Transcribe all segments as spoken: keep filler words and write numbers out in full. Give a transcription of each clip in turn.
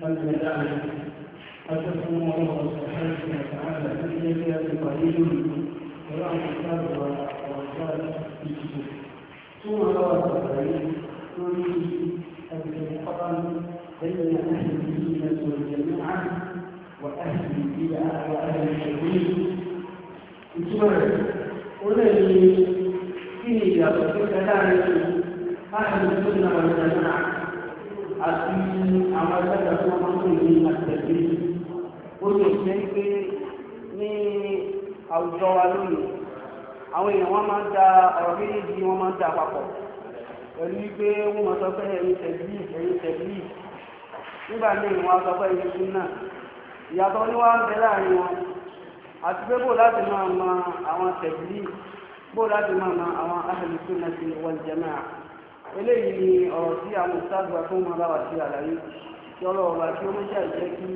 فلنتعلم أتكون الله سبحانه وتعالى في يده قليل وله كتاب ورسالة في كتب ثم روى البخاري يريد الفرقان بين أهل السنة والجماعة وأهل البدع وأهل التوحيد إجمالا والذي فيه يقول كذلك أهل السنة والجماعة àti àwọn ẹgbẹ́ tí wọ́n máa ń pè ní àtẹ̀lé. Ó lè jẹ́ pé ní àwùjọ wa lónìí, àwọn èèyàn wọ́n máa ń da ọ̀rọ̀ méjèèjì wọ́n máa ń da papọ̀. Pẹ̀lú wípé wọ́n máa sọ pé ẹ̀yin tẹ̀lé ẹ̀yin tẹ̀lé. Nígbà míì wọ́n á sọ pé ẹ̀yin súnà. Ìyàtọ̀ ní wá ń bẹ láàrin wọn. Àti pé bó láti máa mọ àwọn tẹ̀lé, bó láti máa mọ àwọn ahlu sunnati wal jamaa. Eléyìí ni ọ̀rọ̀ tí àwọn ìsáàgbà tó máa bá wà sí àlàyé tí ọlọ́wọ́ bá tí ó mọ́ jà jẹ́ kí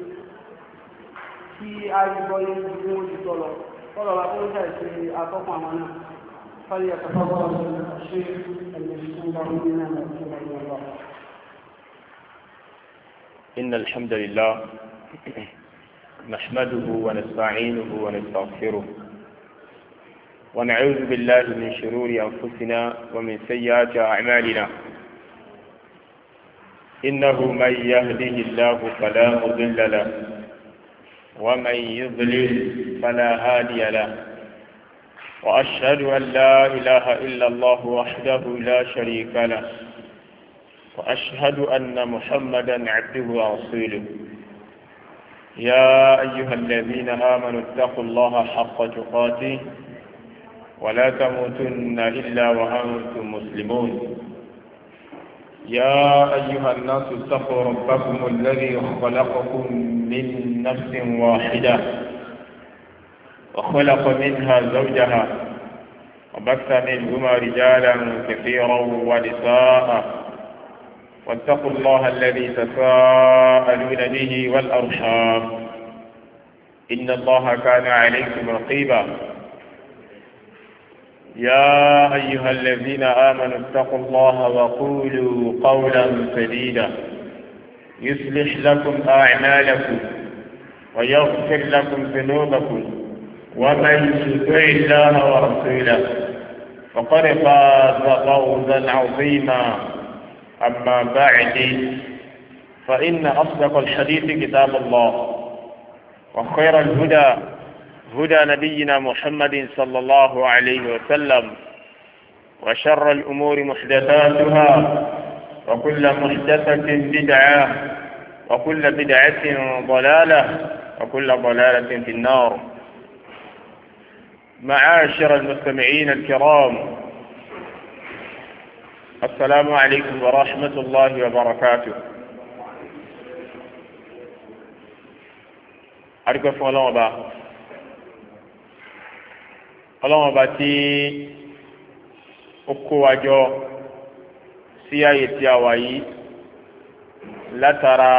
kí àìgbọ́yé bí wọ́n ti tọ́lọ tọ́lọ̀ bá tó jà sí atọ́kùn àwọn náà fàyè àtàkọ́ ṣe إن الحمد لله نحمده ونستعينه ونستغفره ونعوذ بالله من شرور أنفسنا ومن سيئات أعمالنا إنه من يهده الله فلا مضل له ومن يضلل فلا هادي له وأشهد أن لا إله إلا الله وحده لا شريك له وأشهد أن محمدا عبده ورسوله يا أيها الذين آمنوا اتقوا الله حق تقاته ولا تموتن إلا وأنتم مسلمون يا أيها الناس اتقوا ربكم الذي خلقكم من نفس واحدة وخلق منها زوجها وبث منهما رجالا كثيرا ونساء واتقوا الله الذي تساءلون به والأرحام إن الله كان عليكم رقيبا يا أيها الذين آمنوا اتقوا الله وقولوا قولا سديدا يصلح لكم أعمالكم ويغفر لكم ذنوبكم ومن يطع الله ورسوله فقد فاز فوزا عظيما أما بعد فإن أصدق الحديث كتاب الله وخير الهدى هدى نبينا محمد صلى الله عليه وسلم وشر الأمور محدثاتها وكل محدثة بدعة وكل بدعة ضلالة وكل ضلالة في النار. معاشر المستمعين الكرام، السلام عليكم ورحمة الله وبركاته. أرجو الله وبا ọlọ́wọ́n bá tí ó kó wa jọ sí ààyè tí a wà yìí látara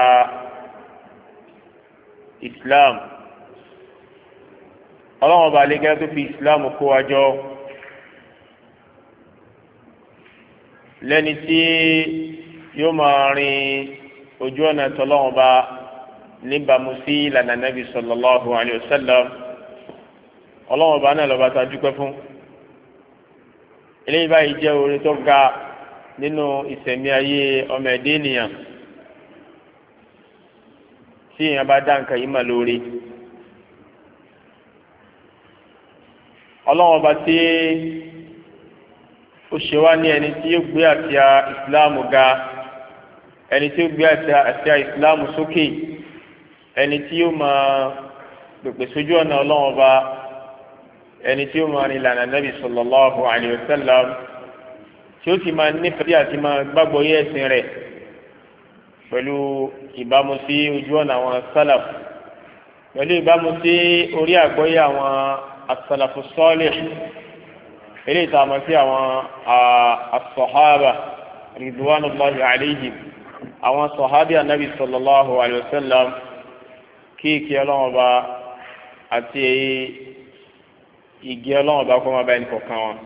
Islam ọlọ́wọ́n bá lè gẹ́gẹ́ tó fi Islam kó wa jọ lẹ́ni tí yóò máa rin ojú ọ̀nà tọ́lọ́wọ́n bá níbàámu sí ìlànà Nabi sallallahu alayhi wa sallam. Ọlọ́run ọba náà lọ́ba tá a dúpẹ́ fún eléyìí báyìí jẹ́ oore tó ga nínú ìṣẹ̀mí ayé ọmọ ẹ̀dá ènìyàn tí èèyàn bá dá nǹkan yìí mà lóore. Ọlọ́run ọba tí ó ṣe wá ní ẹni tí yóò gbé àsíá ìsìláàmù ga, ẹni tí yóò gbé àsíá ìsìláàmù sókè, ẹni tí yóò máa pèpè sójú ọ̀nà Ọlọ́run ọba, ẹni tí ó máa ní ìlànà Nabi sallallahu alayhi wa sallam tí ó sì máa nífẹ̀ẹ́ àti máa gbàgbọ́ yé ẹ̀sìn rẹ̀ pẹ̀lú ìbámu sí ojú ọ̀nà àwọn sálàf, pẹ̀lú ìbámu sí orí àgbọ́yé àwọn as-salafu salih eléyìí tá a mọ̀ sí àwọn as-sahaba ridwanullahi alayhim, àwọn sọ̀hábì Nabi sallallahu alayhi wa sallam kí kí Ọlọ́run bá àti igi Ọlọ́run bá kọ́ máa bá ẹnì kọ̀ọ̀kan wọn.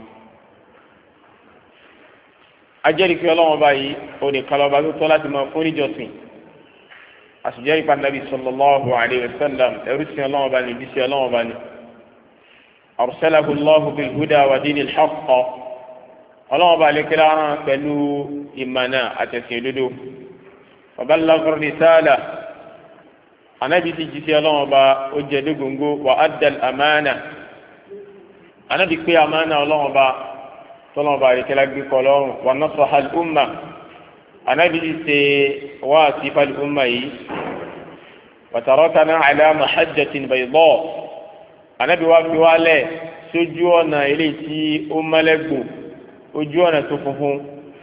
ajẹ́rìí pé Ọlọ́run bá yìí onìkan lọ́ba tó tọ́ láti máa fún níjọsìn, asujari pa nabi sallallahu alayhi wa sallam ẹrú sí Ọlọ́run bá ní ibi sí Ọlọ́run bá ní arsalahu Allahu bil huda wa dinil haqq Ọlọ́run bá lè kíra hàn pẹ̀lú ìmọ̀nà àtẹ̀sìn òdodo wa ballagha risala anabi ti jíṣẹ́ Ọlọ́run bá ó jẹ́ dógóńgó wa adda al amana anabi pé amana Ọlọ́run bá tọ́lọ́run bá lè kíra gbé kọ́ lọ́rùn wa nasaha al umma anabi ti ṣe wáàsí fal umma yìí wa tarakana ala mahajjatin bayda anabi wa fi wálẹ̀ sójú ọ̀nà eléyìí tí ó mẹ́lẹ́gbò ojú ọ̀nà tó funfun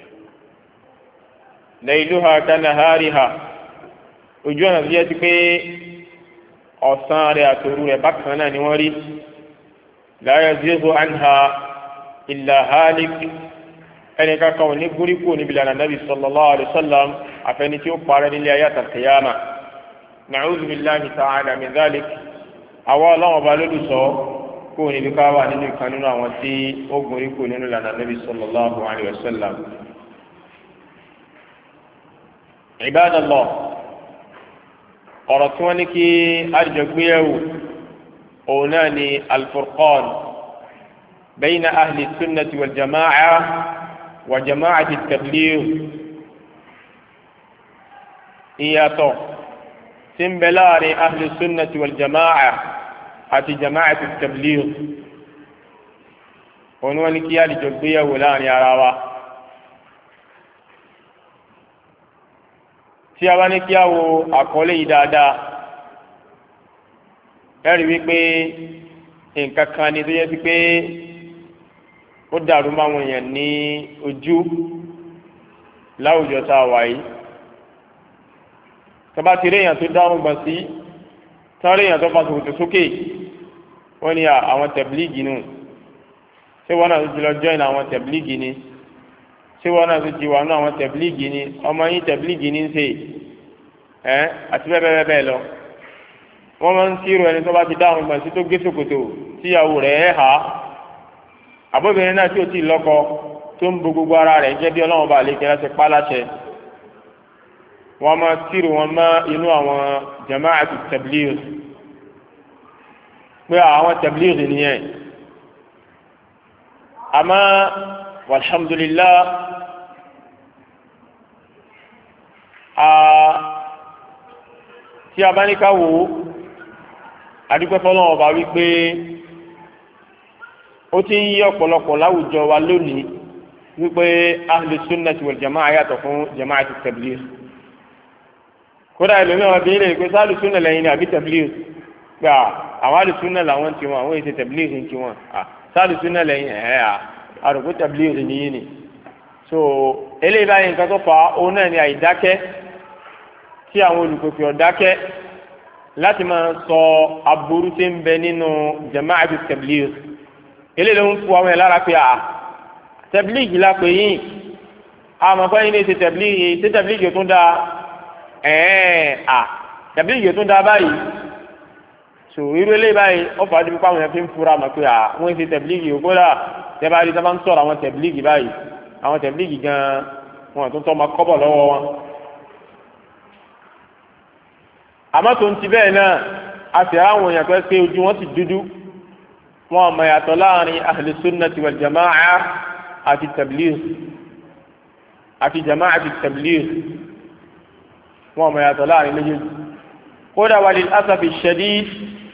layluha kanahariha ojú ọ̀nà tó yẹ ti pé ọ̀sán rẹ̀ àtòru rẹ̀ bákan náà ni wọ́n rí la yazighu anha illa halik ẹni kankan ò ní gúríkù níbi lànà nabi sallallahu alayhi wa sallam àfẹni tí ó parẹ́ nílé ayé àtàkìyàmà na'udhu billahi ta'ala min dhalik àwọn ọlọ́wọ́n ọba lólùsọ kó o níbi ká wà nínú ìkan nínú àwọn tí ó gúríkù nínú lànà nabi sallallahu alayhi wa sallam. ibadallah ọ̀rọ̀ tí wọ́n ní kí àjọgbéyẹ̀wò òun náà ni al-furqan bayna ahli sunnati wal jama'a wa jama'ati at-tabligh ìyàtọ̀ tí ń bẹ láàrin ahli sunnati wal jama'a àti jama'ati at-tabligh òun wọ́n ní kí àjọgbéyẹ̀wò láàrin ara wa. tí a bá ní kí a wo àkọlé yìí dáadáa ẹ rí wípé nǹkan kan ni tó yẹ sí pé ó dàrú máwọn èèyàn ní ojú láwùjọ tá a wà yìí tó bá ti rí èèyàn tó dáhùn gbọ̀n sí tó rí èèyàn tó fa sòkòtò sókè wọ́n ní àwọn tẹ̀blíìgì nù ṣé wọ́n náà tó ti lọ join àwọn tẹ̀blíìgì ni ṣé wọn náà tó ti wà ní àwọn tẹ̀blíìgì ni ọmọ yín tẹ̀blíìgì ní ń ṣe ẹ́ àti bẹ́ẹ̀ bẹ́ẹ̀ bẹ́ẹ̀ lọ. wọ́n máa ń sírò ẹni tó bá ti dáhùn gbọ̀n sí tó gé ṣòkòtò tíyàwó rẹ̀ ẹ̀ hà àbóbìnrin náà tí ò tí ì lọ́kọ tó ń bo gbogbo ara rẹ̀ jẹ́ bí ọlọ́run bá lè kẹ́ra ṣe pa láṣẹ. wọ́n máa sírò wọn mọ́ inú àwọn jama'atu tẹ̀blíìgì pé àwọn tẹ̀blíìgì nìyẹn. àmọ́ walhamdulillah tí a bá ní ká wò ó adúpẹ́ fọlọ́wọ́n ọba wípé ó ti ń yí ọ̀pọ̀lọpọ̀ láwùjọ wa lónìí wípé ahlu sunnati wal jama'a yàtọ̀ fún jama'ati tabligh kódà ẹlòmíràn wọn béèrè pé sáà ahlu sunna lẹ́yìn ní àbí tabligh gbà àwọn ahlu sunna làwọn ti wọn àwọn èsì tabligh ti wọn sáà ahlu sunna lẹ́yìn ẹ̀ ẹ́ àròkó tabligh nìyí ni so eléyìí báyìí nǹkan tó fà á òun náà ni àìdákẹ́ tí àwọn olùkòkè ọ̀dákẹ́ láti máa sọ aburú tí ń bẹ nínú jama'atu tabligh eléyìí ló ń fún àwọn ẹ̀ lára pé à tabligh la pè yín àmọ́ fẹ́yìn ní ṣe tabligh ṣe tabligh yóò tún dáa ẹ̀ẹ́n à tabligh yóò tún dáa báyìí so irú eléyìí báyìí ó fà á di pípa àwọn ẹ̀ fi ń fura mọ̀ pé à wọ́n ṣe tabligh yóò kó dà tẹ́bá rí sábà ń sọ̀rọ̀ àwọn tẹ̀blígì báyìí àwọn tẹ̀blígì gan-an wọn tó tọ́ ma kọ́bọ̀ lọ́wọ́ wọn. àmọ́ tó ń ti bẹ́ẹ̀ náà a sì ráwọn èèyàn pẹ́ pé ojú wọn sì dúdú wọn ò mọ̀ yàtọ̀ láàrin ahlu sunnati wal jama'a àti tẹ̀blígì àti jama'ati tẹ̀blígì wọn ò mọ̀ yàtọ̀ láàrin méjèèjì. kódà walil asafi shadid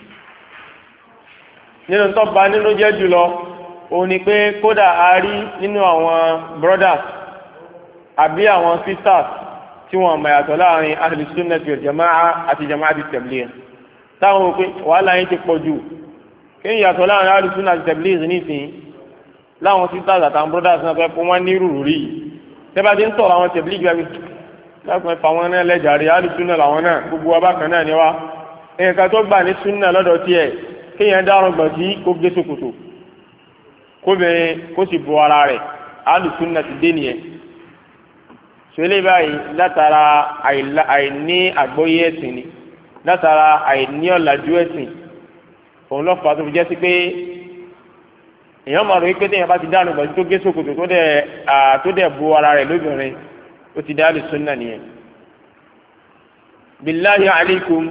nínú tó ba nínú jẹ́ jùlọ òun ni pé kódà a rí nínú àwọn brothers àbí àwọn sisters tí wọ́n mọ̀ yàtọ̀ láàrin ahlu sunnati wal jama'a àti jama'ati tabligh táwọn òpin wàhálà yín ti pọ̀ jù kí n yàtọ̀ láàrin ahlu sunnati àti tabligh nísìnyí láwọn sisters àtàwọn brothers náà fẹ́ kó wọ́n ní rúurú rí tẹ́bà tí ń sọ̀rọ̀ àwọn tabligh gbàgbé lápẹ́ fáwọn náà lẹ́jàre ahlu sunna làwọn náà gbogbo wa bákan náà ni wá ẹ̀ka tó gbà ní sunna lọ́dọ̀ tiẹ̀ kéèyàn dárun gbọ̀n sí kó gé ṣòkòtò kóbìnrin kó sì bo ara rẹ̀ alùsùnà ti dé nìyẹn ṣẹlẹ̀ báyìí látara àìní àgbọ́yé ẹ̀sìn ni látara àìní ọ̀làjú ẹ̀sìn òun lọ́fà tó fi jẹ́ sí pé èèyàn máa rò wípé téèyàn bá ti dánu gbọ̀n tó gé ṣòkòtò tó dẹ̀ tó dẹ̀ bo ara rẹ̀ lóbìnrin ó ti dá alùsùnà nìyẹn billahi alaykum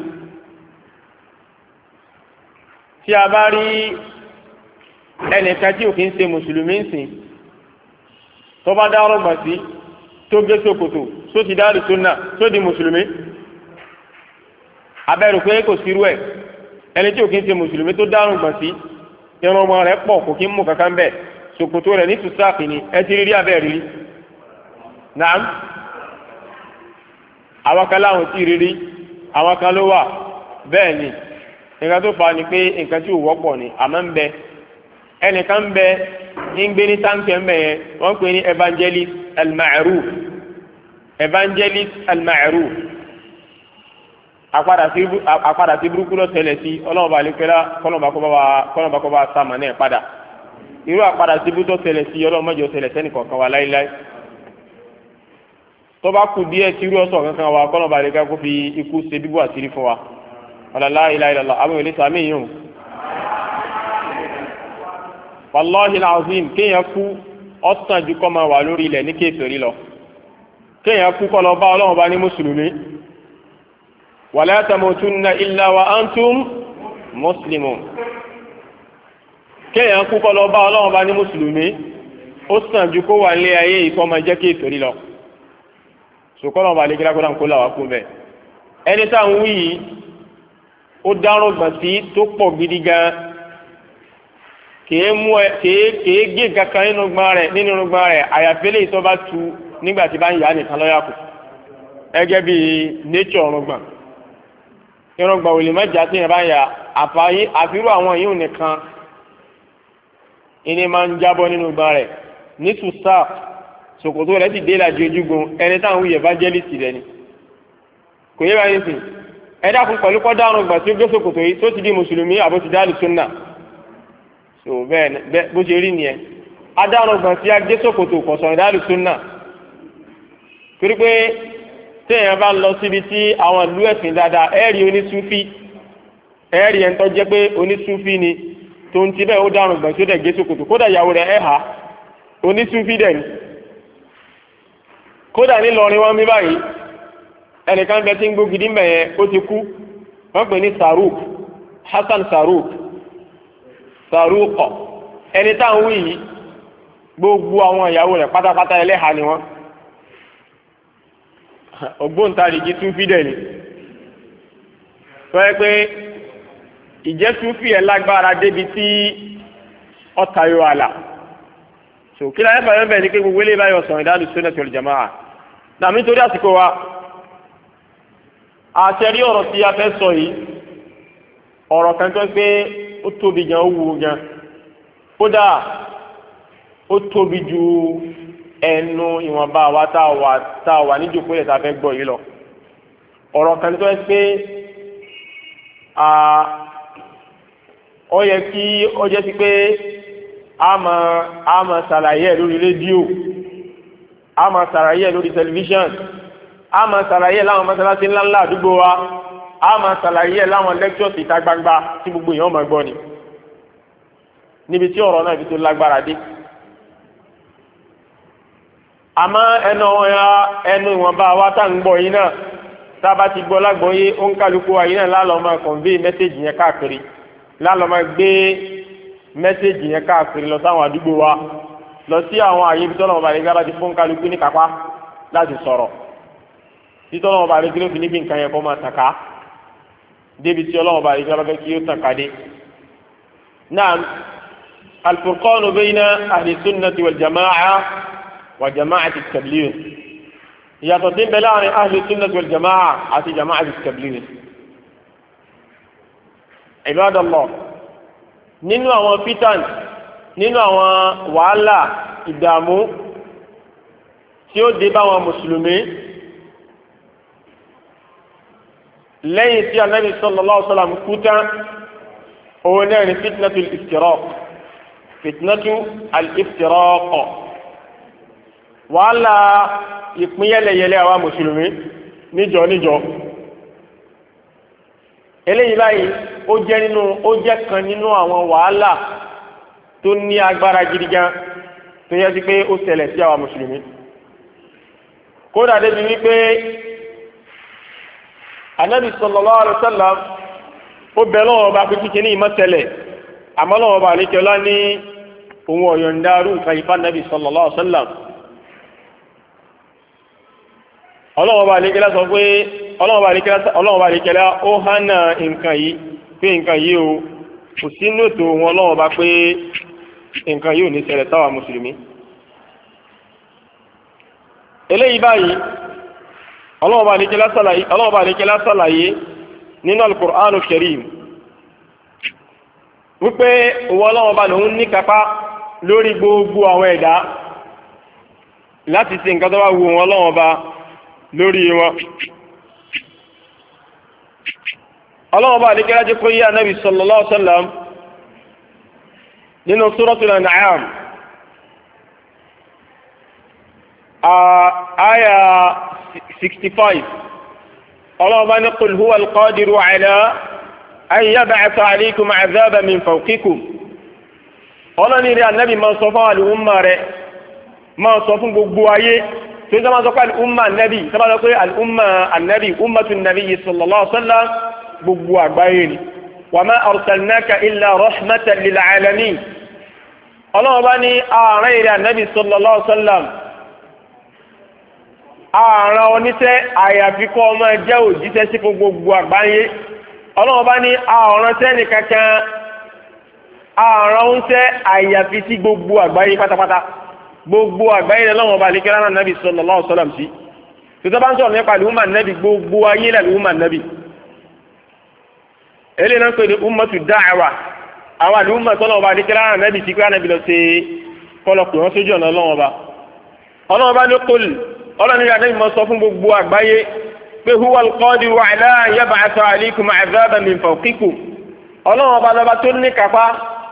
tí a bá rí ẹnìkan tí ò kí ń ṣe mùsùlùmí ń sìn tó bá dárò gbà sí tó gbé ṣòkòtò tó ti dáàrí sunna tó di mùsùlùmí abẹ́rù pé kò sírú ẹ̀ ẹni tí ò kí ń ṣe mùsùlùmí tó dárò gbà sí irun ọmọ rẹ̀ pọ̀ kò kí ń mú kankan bẹ́ẹ̀ ṣòkòtò rẹ̀ ní tùsáàkì ni ẹ ti rí rí abẹ́ rí naam àwọn kan láwọn tí rí rí àwọn kan ló wà bẹ́ẹ̀ ni nǹkan tó fa ni pé nǹkan tí ò wọ́pọ̀ ni àmọ́ ń bẹ ẹnìkan ń bẹ ń gbé ní táǹkì ń bẹ yẹn wọ́n pè ní evangelist al-ma'ruf evangelist al-ma'ruf àpadà sí burúkú lọ tẹ̀lẹ̀ sí ọlọ́mọba àlekẹ́lá kọ́nọ̀bà kọ́ bá sàmà náà padà irú àpadà sí burúkú tẹ̀lẹ̀ sí ọlọ́mọdé tẹ̀lẹ̀ sẹ́nì kọ̀ọ̀kan wà láíláí tó bá kù díẹ̀ tí irú ọ̀sọ̀ kankan wà kọ́nọ̀bà àlekẹ́lá kó fi ikú ṣe bíbú àtìrí fún wa la ilaha illallah àwọn ìlú sàmì yìí wàláhi alazim kéèyàn kú ọ̀sán ju kọ́ máa wà lórí ilẹ̀ ní kéfèrí lọ kéèyàn kú kọ́ lọ bá ọlọ́run bá ní mùsùlùmí wala tamutunna illa wa antum muslimun kéèyàn kú kọ́ lọ bá ọlọ́run bá ní mùsùlùmí ó sàn ju kó wà nílé ayé ìkọ́ máa jẹ́ kéfèrí lọ sùkọ́lọ́ bá lè kílákó náà kó làwà kú bẹ́ẹ̀ ẹni táwọn wí yìí ó dárò gbọ̀n sí tó pọ̀ gidi gan kèé mú ẹ kèé kèé gé kankan nínú gbọ́n rẹ̀ nínú gbọ́n rẹ̀ àyàfẹ́lẹ́ ìtọ́ bá tu nígbà tí bá ń yà á nìkan lọ́yà kù ẹgẹ́ bí nature ọ̀rùngbọ̀n irùngbọ̀n òlì mẹ́jà tí yẹn bá ń yà àfààyè àfirú àwọn yìí nìkan ìní máa ń jábọ́ nínú gbọ́n rẹ̀ ní tùsà ṣòkòtò rẹ̀ ti dé ìlàjì ojúgun ẹni táwọn wuyẹ̀ evangelist rẹ̀ ni kò yẹ báyìí sìn ẹ dákun pẹ̀lú kọ́ dárùn gbà tí ó gbé ṣòkòtò yìí tó ti di mùsùlùmí àbó ti dáàlù sunna so bẹ́ẹ̀ bó ṣe rí nìyẹn adárùn gbà tí a gbé ṣòkòtò kọ̀sọ̀ dáàlù sunna torí pé téèyàn bá lọ síbi tí àwọn ìlú ẹ̀sìn dáadáa ẹ̀rí onísúfí ẹ̀rí ẹ̀ ń tọ́ jẹ́ pé onísúfí ni tó ń ti bẹ́ẹ̀ ó dárùn gbà tí ó dẹ̀ gbé ṣòkòtò kódà ìyàwó rẹ̀ ẹ̀ hà onísúfí dẹ̀ ni kódà nílọrin wọn bí báyìí ẹnìkan bẹ tí ń gbógi dín bẹ̀yẹn ó ti kú wọ́n pè ní Saruk Hassan Saruk Sarukọ ẹni tá à ń wí yìí gbogbo àwọn ìyàwó rẹ̀ pátápátá ẹlẹ́hà ni wọ́n ògbóǹtarìgì Súfì dẹ̀ ni fẹ́ pé ìjẹ́ Súfì ẹ̀ lágbára débi tí ọ̀tá yóò àlà so kí láyé bàbá bẹ̀ ni pé gbogbo ilé báyọ̀ sọ̀rọ̀ ìdálù Sunnah wal Jamā'ah nàmí nítorí àsìkò wa àṣẹrí ọ̀rọ̀ tí a fẹ́ sọ yìí ọ̀rọ̀ kan tó pé ó tóbi gan ó wúwo gan kódà ó tóbi ju ẹnu ìwọ̀nba wa tá a wà tá a wà níjókòó lẹ̀ tá a fẹ́ gbọ́ yìí lọ ọ̀rọ̀ kan tó pé ó yẹ kí ó jẹ́ sí pé a máa a máa ṣàlàyé ẹ̀ lórí rédíò a máa ṣàlàyé ẹ̀ lórí tẹlifíṣàn a máa ṣàlàyé láwọn mọ́sálásí ńláńlá àdúgbò wa a máa ṣàlàyé láwọn lectures ìta gbangba tí gbogbo èèyàn máa gbọ́ ni níbi tí ọ̀rọ̀ náà fi tó lágbára dé àmọ́ ẹnu ọ̀ya ẹnu ìwọ̀nba wa tá ń gbọ́ yìí náà tá a bá ti gbọ́ lágbọ́yé ó ń kálukú wa yìí náà lálọ́ máa convey mẹ́sẹ̀gì yẹn káàkiri lálọ́ máa gbé mẹ́sẹ̀gì yẹn káàkiri lọ sáwọn àdúgbò wa lọ sí àwọn àyè ibi tọ́lọ́mọba àdégbá bá ti fún kálukú ní kápá láti sọ̀rọ̀ títọ́ ọlọ́wọ́ bá rí kí ló fi níbi nǹkan yẹn kọ́ máa tàka débi tí ọlọ́wọ́ bá rí kí ló fẹ́ kí ó tàka dé. Naam al-furqanu bayna ahli sunnati wal jama'a wa jama'ati at-tabligh ìyàtọ̀ tí ń bẹ láàrin ahli sunnati wal jama'a àti jama'ati at-tabligh. Ibadallah nínú àwọn fitan nínú àwọn wàhálà ìdààmú tí ó dé bá àwọn mùsùlùmí lẹ́yìn tí Ànábì sallallahu alaihi wasallam kú tán òun náà ni fitnatu al-iftiraq fitnatu al-iftiraq wàhálà ìpínyẹlẹyẹlẹ àwa mùsùlùmí níjọ níjọ eléyìí báyìí ó jẹ́ nínú ó jẹ́ kan nínú àwọn wàhálà tó ní agbára gidi gan tó yẹ sí pé ó ṣẹlẹ̀ sí àwa mùsùlùmí kódà débi wípé anabi sallallahu alaihi wasallam ó bẹ lọ́wọ́ ọba pé kíkẹ́ ní ìmọ̀tẹ́lẹ̀ àmọ́ lọ́wọ́ ọba àlekẹ́lá ní òun ọ̀yọ̀ǹdarú nǹkan ìfá anabi sallallahu alaihi wasallam. ọlọ́wọ́ ọba àlekẹ́lá sọ pé ọlọ́wọ́ ọba àlekẹ́lá ó hánà nǹkan yìí pé nǹkan yìí o kò sí nòtò wọn ọlọ́wọ́ ọba pé nǹkan yìí ò ní ṣẹlẹ̀ sáwà mùsùlùmí. eléyìí báyìí ọlọ́wọ́ ọba àlekẹ́lá sàlàyé nínú al-Qur'an al-Karim wípé òwò ọlọ́wọ́ bá lòun ní kápá lórí gbogbo àwọn ẹ̀dá láti ṣe nǹkan tó bá wù wọn ọlọ́wọ́ bá lórí wọn. ọlọ́wọ́ bá ní kíláàjì kó yí Ànábì sallallahu alaihi wasallam nínú Suratul An'am àyà sixty-five ọlọ́wọ́ bá ní qul huwa al-qadiru ala an yab'atha alaykum 'adhaban min fawqikum. ọlọ́ni rí Ànábì máa sọ fún àlùmọ́ rẹ̀ máa sọ fún gbogbo ayé tó ń sọ máa sọ pé àlùmọ́ ànábì tó bá sọ pé àlùmọ́ ànábì ummatu nàbí sallallahu alaihi wasallam gbogbo àgbáyé ni wa ma arsalnaka illa rahmatan lil alamin. ọlọ́wọ́ bá ní ààrẹ ìrẹ́ ànábì sallallahu alaihi wasallam ààrẹ oníṣẹ́ àyàfi kọ́ ọmọ jẹ́ òjíṣẹ́ sí fún gbogbo àgbáyé. ọlọ́wọ́ bá ní ààrẹ sẹ́ni kankan ààrẹ oúnṣẹ́ àyàfi sí gbogbo àgbáyé pátápátá gbogbo àgbáyé lọ́wọ́ bá lékẹ́ lánàá nàbì sallallahu alaihi wasallam sí. tòtọ́ bá ń sọ̀rọ̀ nípa àlùmọ́ nàbì gbogbo ayé làlùmọ́ nàbì. eléyìí náà ń pè ní ummatu da'wa àwọn àlùmọ́ tọ́lọ́wọ́ bá lékẹ́ lánàá nàbì sí pé ànàbì lọ sí kọlọ̀pù wọn sójú ọ̀nà ọlọ́wọ́ bá. ọlọ́wọ́ bá ní kul ọlọ́ni ànábì máa sọ fún gbogbo àgbáyé pé huwa al-qadiru ala an yab'atha alaykum 'adhaban min fawqikum. ọlọ́wọ́ bá lọ́ba tó ní kápá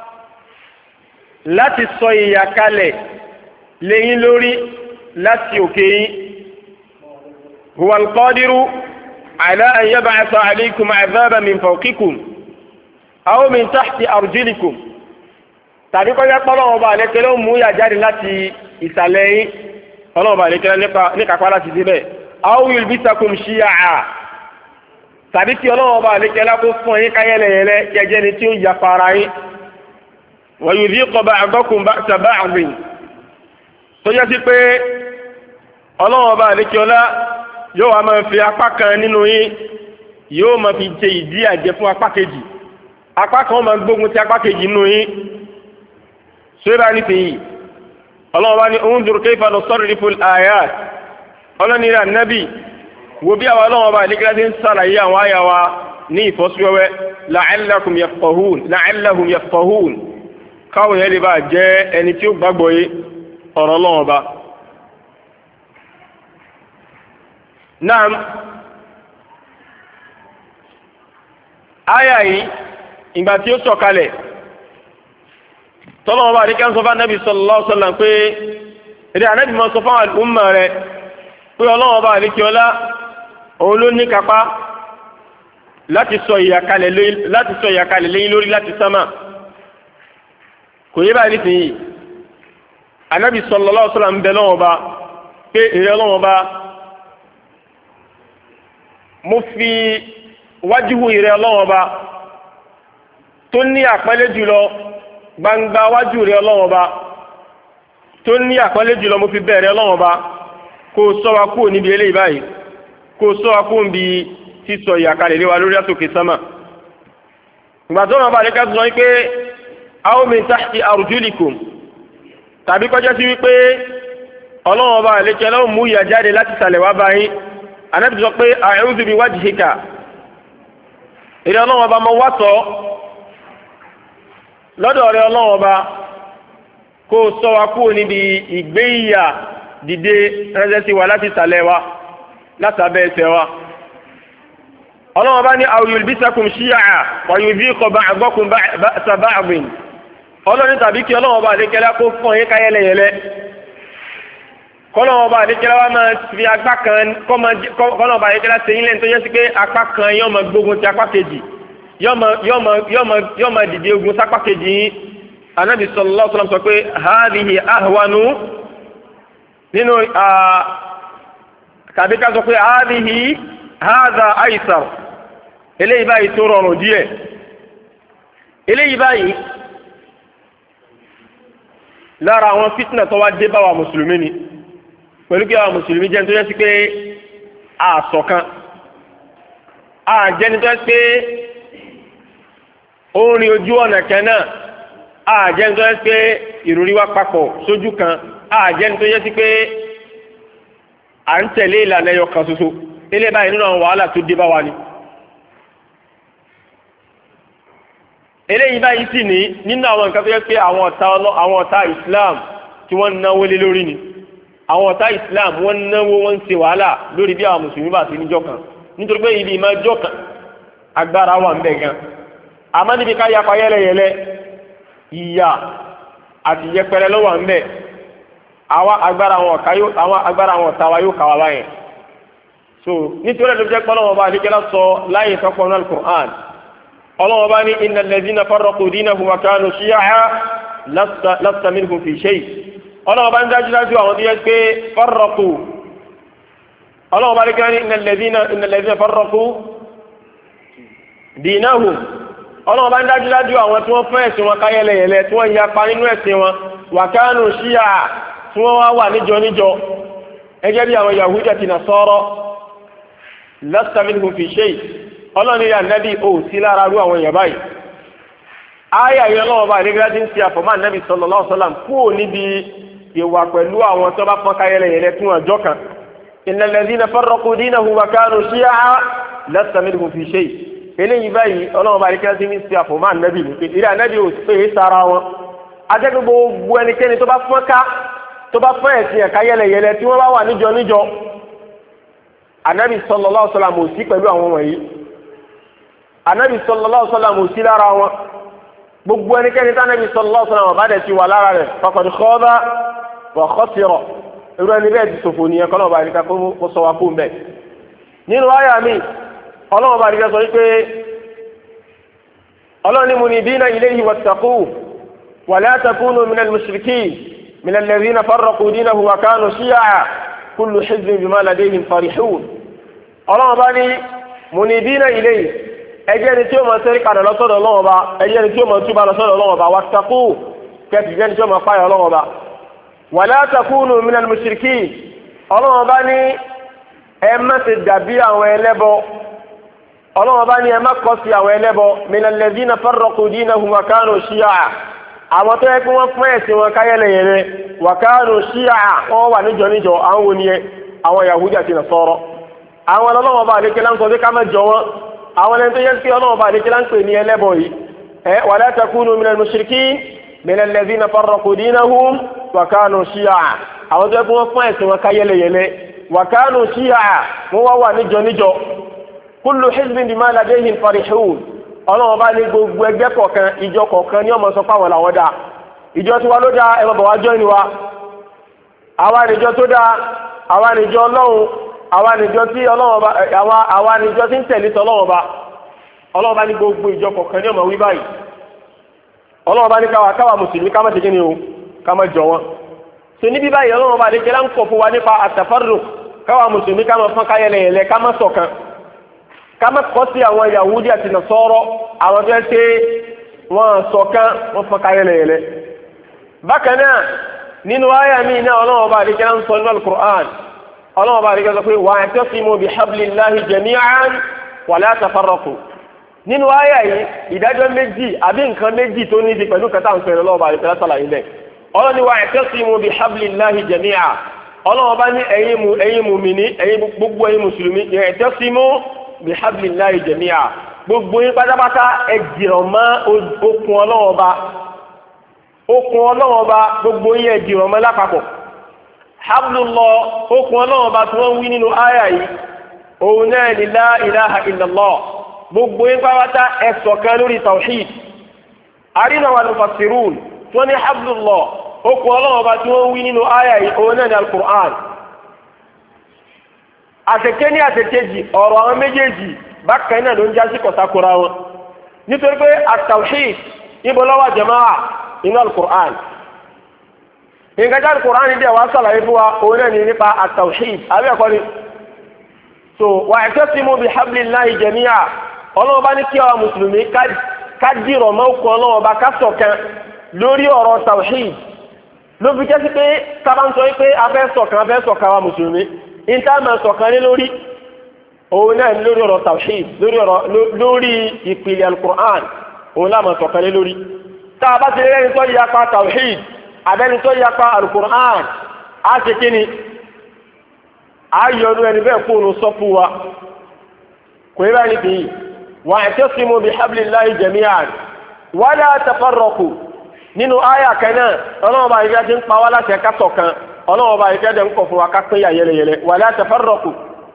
láti sọ ìyà kalẹ̀ lẹ́yìn lórí láti òkè yín. huwa al-qadiru ala an yab'atha alaykum 'adhaban min fawqikum aw min tahti arjulikum. tàbí kọjá pọ́lọ́wọ́ bá àlékẹ́lẹ́ mú yà jáde láti ìsàlẹ̀ yín ọlọ́wọ́ bá àlékẹ́lẹ́ ní kápá láti síbẹ̀. aw yulbisakum shiya'a tàbí tí ọlọ́wọ́ bá àlékẹ́lẹ́ kó fún yín káyẹlẹyẹlẹ jẹjẹ ni tí ó yà fara yín. wa yudhiqa ba'dakum ba'sa ba'din tó yẹ sí pé ọlọ́wọ́ bá àlékiọlá yóò wá máa fi apá kan nínú yín yóò máa fi jẹ ìdí àjẹ fún apá kejì apá kan máa gbógun ti apá kejì nínú yín. sóyè ní tìyí ọlọ́wọ́ bá ní unzur kayfa nusarrifu al-ayat ọlọ́ni rẹ̀ ànábì wo bí àwọn ọlọ́wọ́ bá àlékiọlá ti ń sàlàyé àwọn àyà wa ní ìfọ́síwẹ́wẹ́ la'allakum yafqahun la'allahum yafqahun káwọn yẹn lè bá jẹ́ ẹni tí ó gbàgbọ́ yé ọ̀rọ̀ lọ́wọ́ bá. Naam, àyà yìí ìgbà tí ó sọ̀kalẹ̀ tọ́lọ́wọ́ bá àdékẹ́ ń sọ fún anábì sallallahu alaihi wasallam pé èdè anábì máa sọ fún àlùmọ̀ rẹ̀ pé ọlọ́wọ́ bá àdékẹ́ ọlá òun ló ní kápá láti sọ ìyàkalẹ̀ lẹ́yìn lórí láti sámà. kò yé báyìí nísìnyí anabi sallallahu alaihi wasallam ń bẹ lọ́wọ́ bá pé èrè lọ́wọ́ bá mo fi wájúhu èrè lọ́wọ́ bá tó ní àpẹẹlẹ jùlọ gbangba wájú èrè lọ́wọ́ bá tó ní àpẹẹlẹ jùlọ mo fi bẹ̀rẹ̀ lọ́wọ́ bá kó sọ wa kúrò níbi eléyìí báyìí kó sọ wa kúrò níbi sísọ ìyàkalẹ̀ lé wa lórí àtòkè sámà. ìgbà tó wọn bá lè ká sọ pé aw min tahti arjulikum tàbí kọjá sí wípé ọlọ́wọ́n bá àlékẹ́ lọ́wọ́ mú ìyà jáde láti sàlẹ̀ wá báyìí anábì sọ pé a'udhu bi wajhika ìrẹ́ ọlọ́wọ́n bá mọ wá sọ lọ́dọ̀ rẹ ọlọ́wọ́n bá kó sọ wa kúrò níbi ìgbé ìyà dìde rẹ́sẹ̀ sí wa láti sàlẹ̀ wa látàbẹ́ ẹsẹ̀ wa. ọlọ́wọ́n bá ní aw yulbisakum shiya'a wa yudhiqa ba'dakum ba'sa ba'din ọlọ́ni tàbí kí ọlọ́wọ́ bá àdékẹ́lá kó fún yín káyẹlẹyẹlẹ kọ́lọ́wọ́ bá àdékẹ́lá wá máa fi apá kan kọ́lọ́wọ́ bá àdékẹ́lá sẹ́yìn lẹ́nu tó yẹ sí pé apá kan yọ́ máa gbógun ti apá kejì yọ́ máa dìde ogun sápá kejì yín. Ànábì sallallahu alaihi wasallam sọ pé hadhihi ahwanu nínú tàbí ká sọ pé hadhihi hadha aysar eléyìí báyìí tó rọrùn díẹ̀ eléyìí báyìí lára àwọn fitna tó wá dé bá wa mùsùlùmí ni pẹ̀lú kí àwọn mùsùlùmí jẹ́ nítorí sí pé àṣọ̀kan àjẹ́ nítorí pé orin ojú ọ̀nà kan náà àjẹ́ nítorí pé ìròrí wa papọ̀ sójú kan àjẹ́ nítorí sí pé à ń tẹ̀lé ìlànà ẹyọ kan ṣoṣo eléyìí báyìí nínú àwọn wàhálà tó dé bá wa ni. eléyìí báyìí sì ní nínú àwọn nǹkan tó yẹ pé àwọn ọ̀tá àwọn ọ̀tá Islam tí wọ́n náwó lé lórí ni àwọn ọ̀tá Islam wọ́n náwó wọ́n ń ṣe wàhálà lórí bí àwọn mùsùlùmí bá ti níjọ́ kan nítorí pé ibi ìmọ̀ ẹjọ́ kan agbára wà ń bẹ gan àmọ́ níbi ká yapa yẹlẹyẹlẹ ìyà àti yẹpẹrẹ ló wà ń bẹ àwọn agbára àwọn ọ̀tá yóò àwọn agbára àwọn ọ̀tá wa yóò kà wá báyẹn so nítorí ẹ̀dọ́ jẹ́ pọ́nlọ́wọ́ bá adékẹ́lá sọ láyé tọ́pọ̀ náà Al-Qur'an ọlọ́wọ́ bá ní innal ladhina farraqu dinahum wa kanu shiya'a lasta minhum fi shay ọlọ́wọ́ bá ń dájúdájú àwọn tó yẹ pé farraqu ọlọ́wọ́ bá ní innal ladhina innal ladhina farraqu dinahum ọlọ́wọ́ bá ń dájúdájú àwọn tí wọ́n fẹ́ ẹ̀sìn wọn káyẹlẹyẹlẹ tí wọ́n yapa nínú ẹ̀sìn wọn wa kanu shiya'a tí wọ́n wá wà níjọ níjọ ẹgẹ́ bí àwọn Yahudi àti Nasara lasta minhum fi shay ọlọ́ni ya nẹ́bí ó sí lára rú àwọn èèyàn báyìí ayé àyè ọlọ́wọ́ bá nígbà tí ń ṣe àfọ̀mọ́ nẹ́bí sallallahu alaihi wasallam kúrò níbi ìwà pẹ̀lú àwọn tó bá pọ́n káyẹlẹyẹlẹ tí wọ́n jọ kan innal ladhina farraqu dinahum wa kanu shiya'a lasta minhum fi shay eléyìí báyìí ọlọ́wọ́ bá nígbà tí ń ṣe àfọ̀mọ́ nẹ́bí ní pé ìrẹ́ nẹ́bí ó pè é sára wọn ajẹ́gbẹ́ gbogbo ẹnikẹ́ni tó bá pọ́n ká tó bá pọ́n ẹ̀sìn ẹ̀ka yẹlẹyẹlẹ tí wọ́n bá wà níjọ níjọ Ànábì sallallahu alaihi wasallam ò sí pẹ̀lú àwọn wọ̀nyí Ànábì sallallahu alaihi wasallam ò sí lára wọn gbogbo ẹnikẹ́ni tí Ànábì sallallahu alaihi wasallam bá dẹ̀ ti wà lára rẹ̀ faqad khaba wa khasira irú ẹni bẹ́ẹ̀ ti ṣòfò nìyẹn kọ́ lọ́wọ́ bá rí ká kó sọ wa kó ń bẹ̀. nínú àyà mi ọlọ́wọ́ bá rí ká sọ wípé ọlọ́ni munibina ilayhi wattaqu wa la takunu minal mushrikin minal ladhina farraqu dinahum wa kanu shiya'a kullu hizbin bima ladayhim farihun ọlọ́wọ́ bá ní munibina ilayhi ẹjẹ́ ni tí ó máa sẹ́rí kadà lọ́sọ̀dọ̀ Ọlọ́run Ọba ẹjẹ́ ni tí ó máa túbà lọ́sọ̀dọ̀ Ọlọ́run Ọba wattaqu kẹ́tì jẹ́ ni tí ó máa páyà Ọlọ́run Ọba wala takunu minal mushrikin Ọlọ́run Ọba ní ẹ má ti dàbí àwọn ẹlẹ́bọ Ọlọ́run Ọba ní ẹ má kọ́ sí àwọn ẹlẹ́bọ minal ladhina farraqu dinahum wa kanu shiya'a àwọn tó yẹ kí wọ́n fún ẹ̀sìn wọn káyẹlẹyẹlẹ wa kanu shiya'a wọ́n wà níjọ níjọ àwọn wo ni àwọn Yahudi àti Nasara àwọn Ọlọ́run Ọba àdékẹ́lá ń sọ pé ká má jọ wọn àwọn ẹni tó yẹ kí Ọlọ́run bá ní kí láń pè ní ẹlẹ́bọ yìí ẹ wala takunu minal mushrikin minal ladhina farraqu dinahum wa kanu shiya'a àwọn tó yẹ kí wọ́n fún ẹ̀sìn wọn ká yẹlẹyẹlẹ wa kanu shiya'a wọ́n wá wà níjọ níjọ kullu hizbin bima ladayhim farihun Ọlọ́run bá ní gbogbo ẹgbẹ́ kọ̀ọ̀kan ìjọ kọ̀ọ̀kan ní ọmọ sọ fáwọn làwọn dá ìjọ tiwa ló dá ẹ bọ̀ wá jọ́ ìníwa àwa níjọ tó dá àwa níjọ Ọlọ́run àwa níjọ tí Ọlọ́run bá àwa àwa níjọ tí ń tẹ̀lé tọ́lọ́run bá Ọlọ́run bá ní gbogbo ìjọ kọ̀ọ̀kan ní ọmọ wí báyìí Ọlọ́run bá ní káwa káwa mùsùlùmí ká má ṣe kí ni o ká má jọ wọn ṣe níbí báyìí Ọlọ́run bá ní kí lá ń kọ̀ fún wa nípa àtàfárò káwa mùsùlùmí ká má fọ́n ká yẹlẹyẹlẹ ká má ṣọ̀kan ká má kọ́ sí àwọn Yahudi àti Nasara àwọn tó ń ṣe wọn ṣọ̀kan wọn fọ́n ká yẹlẹyẹlẹ bákan náà nínú àyà mi náà Ọlọ́run bá ní kí lá ń sọ nínú Al-Qur'an Ọlọ́run bá rí gẹ́gẹ́ pé wa'tasimu bihablillahi jami'an wa la tafarraqu nínú àyà yìí ìdájọ́ méjì àbí nǹkan méjì tó ní ti pẹ̀lú kẹta ń sọ̀rọ̀ Ọlọ́run bá rí pẹ̀lú sàlàyé bẹ́ẹ̀ Ọlọ́run ní wa'tasimu bihablillahi jami'an Ọlọ́run bá ní ẹ̀yin mùmìnì ẹ̀yin gbogbo ẹ̀yin mùsùlùmí wa'tasimu bihablillahi jami'an gbogbo yín pátápátá ẹ dìrọ̀ mọ́ okùn Ọlọ́run bá okùn Ọlọ́run bá gbogbo yín ẹ dìrọ̀ mọ́ lápapọ̀ hablullah okùn Ọlọ́run bá tí wọ́n wí nínú àyà yìí òun náà ni la ilaha illallah gbogbo yín pátá ẹ ṣọ̀kan lórí tawhid àrínà wal mufassirun tí wọ́n ní hablullah okùn Ọlọ́run bá tí wọ́n wí nínú àyà yìí òun náà ni al-Qur'an àtẹ̀kẹ́ ní àtẹ̀kẹ́jì ọ̀rọ̀ àwọn méjèèjì bákan náà ló ń jásí kọ̀sákura wọn nítorí pé at-tawhid ibo ló wà jama'a inú al-Qur'an nǹkan jáde Kùránì dẹ̀ wá sàlàyé fún wa òun náà ní nípa at-tawhid abẹ́ẹ̀kọ́ ni so wa'tasimu bihablillahi jami'a ọlọ́wọ́ bá ní kí àwọn mùsùlùmí ká dìrọ̀ mọ́ òkú ọlọ́wọ́ bá ká ṣọ̀kan lórí ọ̀rọ̀ tawhid ló fi jẹ́ sí pé sábà ń sọ pé afẹ́ ṣọ̀kan afẹ́ ṣọ̀kan wa mùsùlùmí ìtàmà ṣọ̀kan ní lórí òun náà ní lórí ọ̀rọ̀ tawhid lórí ọ̀rọ̀ lórí ìpìlẹ̀ alukur'an òun láàmà ṣọ̀kan ní lórí tá a bá ti rí ẹni tó yapa tawhid abẹ́ni tó yapa alukur'an á ṣe kí ni á yọnu ẹni bẹ́ẹ̀ kúrò sọ́fù wa kò yẹ báyìí bìí wa'tasimu bihablillahi jami'an wala tafarraqu nínú àyà kan náà ọlọ́wọ́ bá yẹ kí ń pa wá láti ẹ̀ka ṣọ̀kan ọlọ́wọ́ bá yẹ kí ń kọ̀ fún wa ká pín yà yẹlẹyẹlẹ wala tafarraqu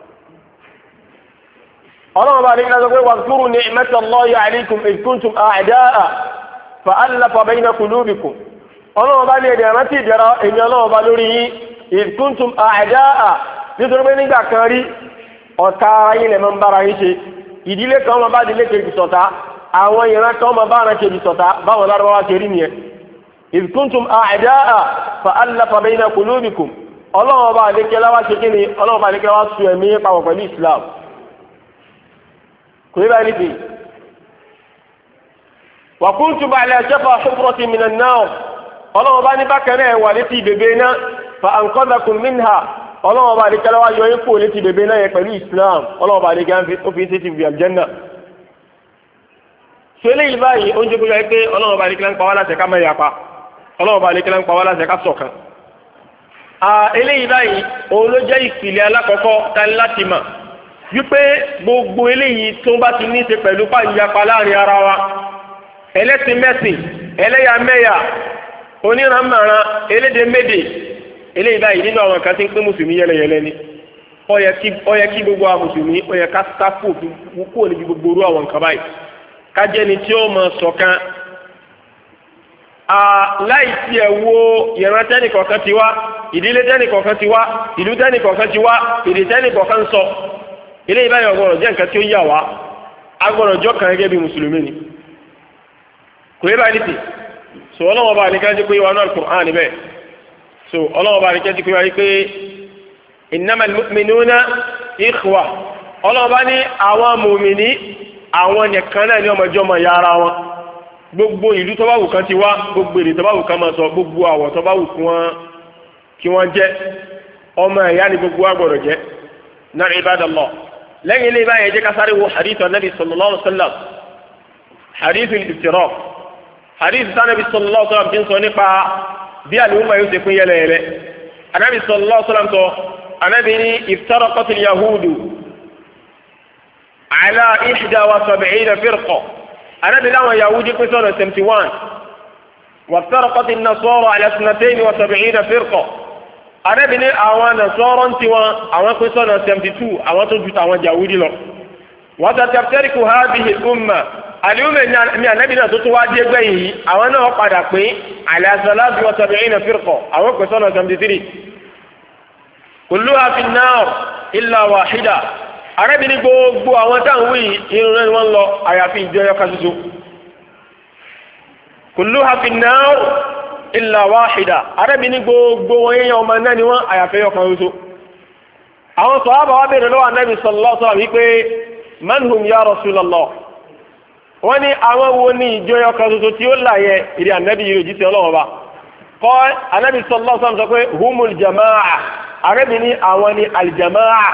ọlọ́wọ́ bá yẹ kí ń sọ pé wadhkuru ni'matallahi alaykum idh kuntum a'da'a fa'alafa bayna qulubikum ọlọ́wọ́ bá ní èdè àrántí ìdẹ̀ra èmi ọlọ́wọ́ bá lórí yín idh kuntum a'da'a nítorí pé nígbà kan rí ọ̀tá yín lè máa ń bára yín ṣe ìdílé kan máa bá ìdílé kejì ṣọ̀tá àwọn ìran kan máa bá ara kejì ṣọ̀tá báwọn lárúbáwá ṣe rí nìyẹn idh kuntum a'da'a fa'alafa bayna qulubikum ọlọ́wọ́ bá àlékẹ́ láwá ṣe kí ni ọlọ́wọ́ bá àlékẹ́ wá su ẹ̀mí papọ̀ pẹ̀lú Islam kò yẹ báyìí nìyí. wa kuntum ala shafa hufratin minan nar ọlọ́wọ́ bá ní bákan náà wà létí bèbè náà fa anqadhakum minha ọlọ́wọ́ bá àlékẹ́ láwá yọ yín kúrò létí bèbè náà yẹ pẹ̀lú Islam ọlọ́wọ́ bá àlékẹ́ ó fi ń tètè fi aljanna. sọlẹ́ yìí báyìí ó ń jẹ́ kóyọ pé ọlọ́wọ́ bá àlékẹ́ ń pa wá láṣẹ ká mẹ́rin apá ọlọ́wọ́ bá àlékẹ́ ń pa wá láṣẹ ká ṣọ̀kan. eléyìí báyìí òun ló jẹ́ ìpìlẹ̀ alákọ̀ọ́kọ́ tani láti mà wípé gbogbo eléyìí tó bá ti ní í ṣe pẹ̀lú pàǹyapa láàrin ara wa ẹlẹ́sìn mẹ́sìn ẹlẹ́yàmẹ́yà oníranmàrán elédèmédè eléyìí báyìí nínú àwọn kan tí ń pín mùsùlùmí yẹlẹyẹlẹ ni ó yẹ kí gbogbo àwọn mùsùlùmí ó yẹ ká sáfù kúrò níbi gbogbo orú àwọn nǹkan báyìí ká jẹ́ ni tí ó mọ ṣọ̀kan láì tiẹ̀ wo ìran tẹ́nì kọ̀ọ̀kan ti wá ìdílé tẹ́nì kọ̀ọ̀kan ti wá ìlú tẹ́nì kọ̀ọ̀kan ti wá èdè tẹ́nì kọ̀ọ̀kan sọ eléyìí báyìí ọgbọ́dọ̀ jẹ́ nǹkan tí ó yà wá agbọ́dọ̀ jọ kan gẹ́gẹ́ bí mùsùlùmí ni kò yẹ báyìí nìtì so ọlọ́wọ́ bá ní kájí pé wà ní Al-Qur'an níbẹ̀ so ọlọ́wọ́ bá ní kájí pé wáyé pé innamal mu'minuna ikhwa ọlọ́wọ́ bá ní àwọn mùmìnì àwọn nìkan náà ní ọmọjọ́ ọmọ ya ara wọn gbogbo ìlú tó bá wù kan ti wá gbogbo èdè tó bá wù kan máa sọ gbogbo àwọ̀ tó bá wù kí wọ́n jẹ́ ọmọ ẹ̀yà ni gbogbo agbọ̀dọ̀ jẹ́ náà ibadallah lẹ́yìn ilé ìbáyẹn jẹ́ ká sáré wo hadith anabi sallallahu alaihi wa sallam hadith al-iftiraq hadith sanabi sallallahu alaihi wa sallam ti ń sọ nípa bí àlùmọ́ yóò ṣe pín yẹlẹyẹlẹ anabi sallallahu alaihi wa sallam sọ anabi ní iftaraqat al-yahudu ala ihda wa sab'ina firqa anabi láwọn yahudi pín sọ́nà seventy one waftaraqat an-nasara ala ithnatayn wa sab'ina firqa anabi ní àwọn nasara ti wọn àwọn pín sọ́nà seventy two àwọn tó ju tàwọn yahudi lọ wa tataftariqu hadhihi al-umma àlùmọ̀ ní anabi náà tó tún wá dé gbẹ̀yìn yìí àwọn náà padà pín ala thalathi wa sab'ina firqa àwọn pín sọ́nà seventy three kulluha fi an-nar illa wahida arábìnrin gbogbo àwọn táwọn wí irun rẹ̀ wọ́n lọ àyàfi ìjọ ẹyọkan ṣoṣo kulluha fi an-nar illa wahida arábìnrin gbogbo wọn yẹn ọmọ náà ni wọ́n àyàfi ẹyọkan ṣoṣo. àwọn sàhábà wá bèèrè lọ́wọ́ anábì sallallahu alaihi wasallam wípé man hum ya rasulallah wọ́n ní àwọn wo ní ìjọ ẹyọkan ṣoṣo tí ó là yẹ ìrì anábì yìí òjì sí ọlọ́wọ́ bá kọ́ anábì sallallahu alaihi wasallam sọ pé humul jama'a arábìnrin àwọn ni aljama'a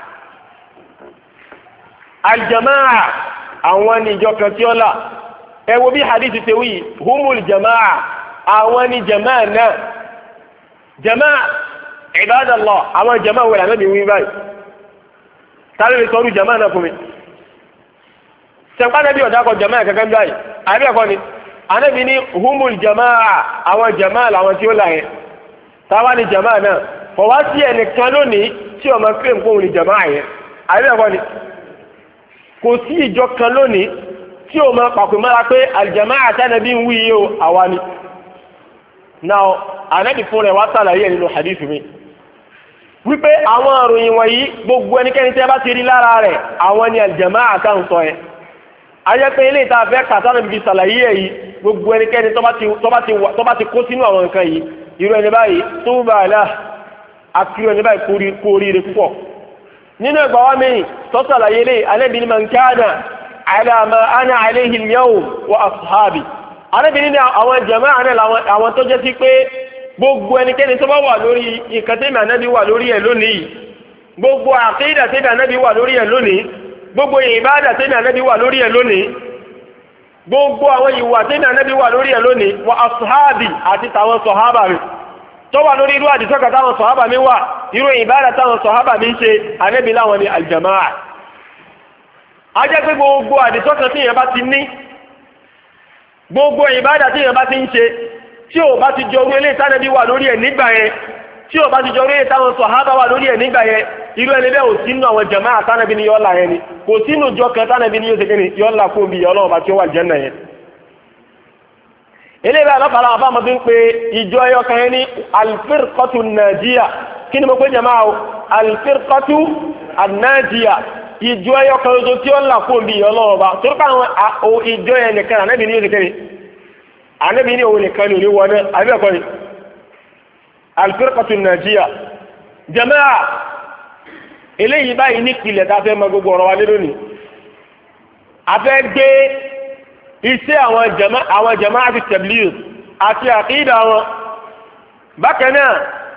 aljamaa àwọn ni ìjọ kan tí ó là ẹ wo bí hadith ṣe wí humul jamaa àwọn ni jamaa náà jamaa ibadallah àwọn jamaa wẹ̀rẹ̀ àná bí wí báyìí tàbí lè sọrú jamaa náà fún mi sẹ̀ǹpá náà bí ọ̀dà kọ jamaa kankan báyìí àbí ẹ̀kọ́ ni ànábi ní humul jamaa àwọn jamaa làwọn tí ó là yẹn táwa ni jamaa náà fọwọ́ sí ẹnìkan lónìí tí ọmọ kílẹ̀ ń kó òun ni jamaa yẹn àbí ẹ̀kọ́ ni kò sí ìjọ kan lónìí tí o máa pàpè mára pé aljamaa àtànàbí ń wí yìí o àwa ni. now ànábì fún rẹ̀ wá sàlàyé nínú hadith mi wípé àwọn àròyìn wọ̀nyí gbogbo ẹnikẹ́ni tí a bá ti rí lára rẹ̀ àwọn ni aljamaa àtàǹsọ ẹ̀. ayé pé ilé ìta fẹ́ kàtànàbí fi sàlàyé ẹ̀ yìí gbogbo ẹnikẹ́ni tó bá ti kó sínú àwọn nǹkan yìí irú ẹni báyìí tó bá àlá àti irú ẹni báyìí kó oríire púpọ̀ nínú ẹgbà wa mi tọ́sàlà yẹlé alẹ́bìnrin man kana ala ma ana alayhi al-yawm wa ashabi alẹ́bìnrin ní àwọn jama'a náà àwọn tó jẹ́ sí pé gbogbo ẹnikẹ́ni tó bá wà lórí nǹkan tẹ́mi ànábì wà lórí ẹ̀ lónìí gbogbo àkídà tẹ́mi ànábì wà lórí ẹ̀ lónìí gbogbo ìbádà tẹ́mi ànábì wà lórí ẹ̀ lónìí gbogbo àwọn ìwà tẹ́mi ànábì wà lórí ẹ̀ lónìí wa ashabi àti tàwọn sọ̀hábà rẹ̀ tó wà lórí irú àdìsọ́kà táwọn sọ̀hábà mi wà irú ìbádà táwọn sọ̀hábà mi ń ṣe ànábì láwọn ní aljamaa a jẹ́ pé gbogbo àdìsọ́kà tí èèyàn bá ti ní gbogbo ìbádà tí èèyàn bá ti ń ṣe tí ò bá ti jọ orí ilé tánàbí wà lórí ẹ̀ nígbà yẹn tí ò bá ti jọ orí ilé táwọn sọ̀hábà wà lórí ẹ̀ nígbà yẹn irú ẹni bẹ́ẹ̀ ò sínú àwọn jàmáà tánàbí ní yọ́ọ̀lá yẹn ni kò sínú jọ kan tánàbí ní yóò ṣe kíni yọ́ọ̀lá fún bí ọlọ́run bá tí ó wà jẹ́nà yẹn. eléyìí alọ́pàá làwọn afáàmọ́ fi ń pe ìjọ ẹyọ kan yẹn ní alfirqatu nàjíyà kí ni mo pé jàmáà o alfirqatu nàjíyà ìjọ ẹyọ kan tó tí ó là fún bí ọlọ́run bá tó ká àwọn ìjọ yẹn nìkan ànábì ní yóò ṣe kíni ànábì ní òun nìkan ní òní wọlé àbẹ́ẹ̀kọ́ ni alfirqatu nàjíyà jàmáà eléyìí báyìí ní ìpìlẹ̀ tá a fẹ́ mọ gbogbo ọ̀rọ̀ wa lé lónìí a fẹ́ gbé iṣẹ́ àwọn jama àwọn jama àti tabligh àti àkídà wọn bákan náà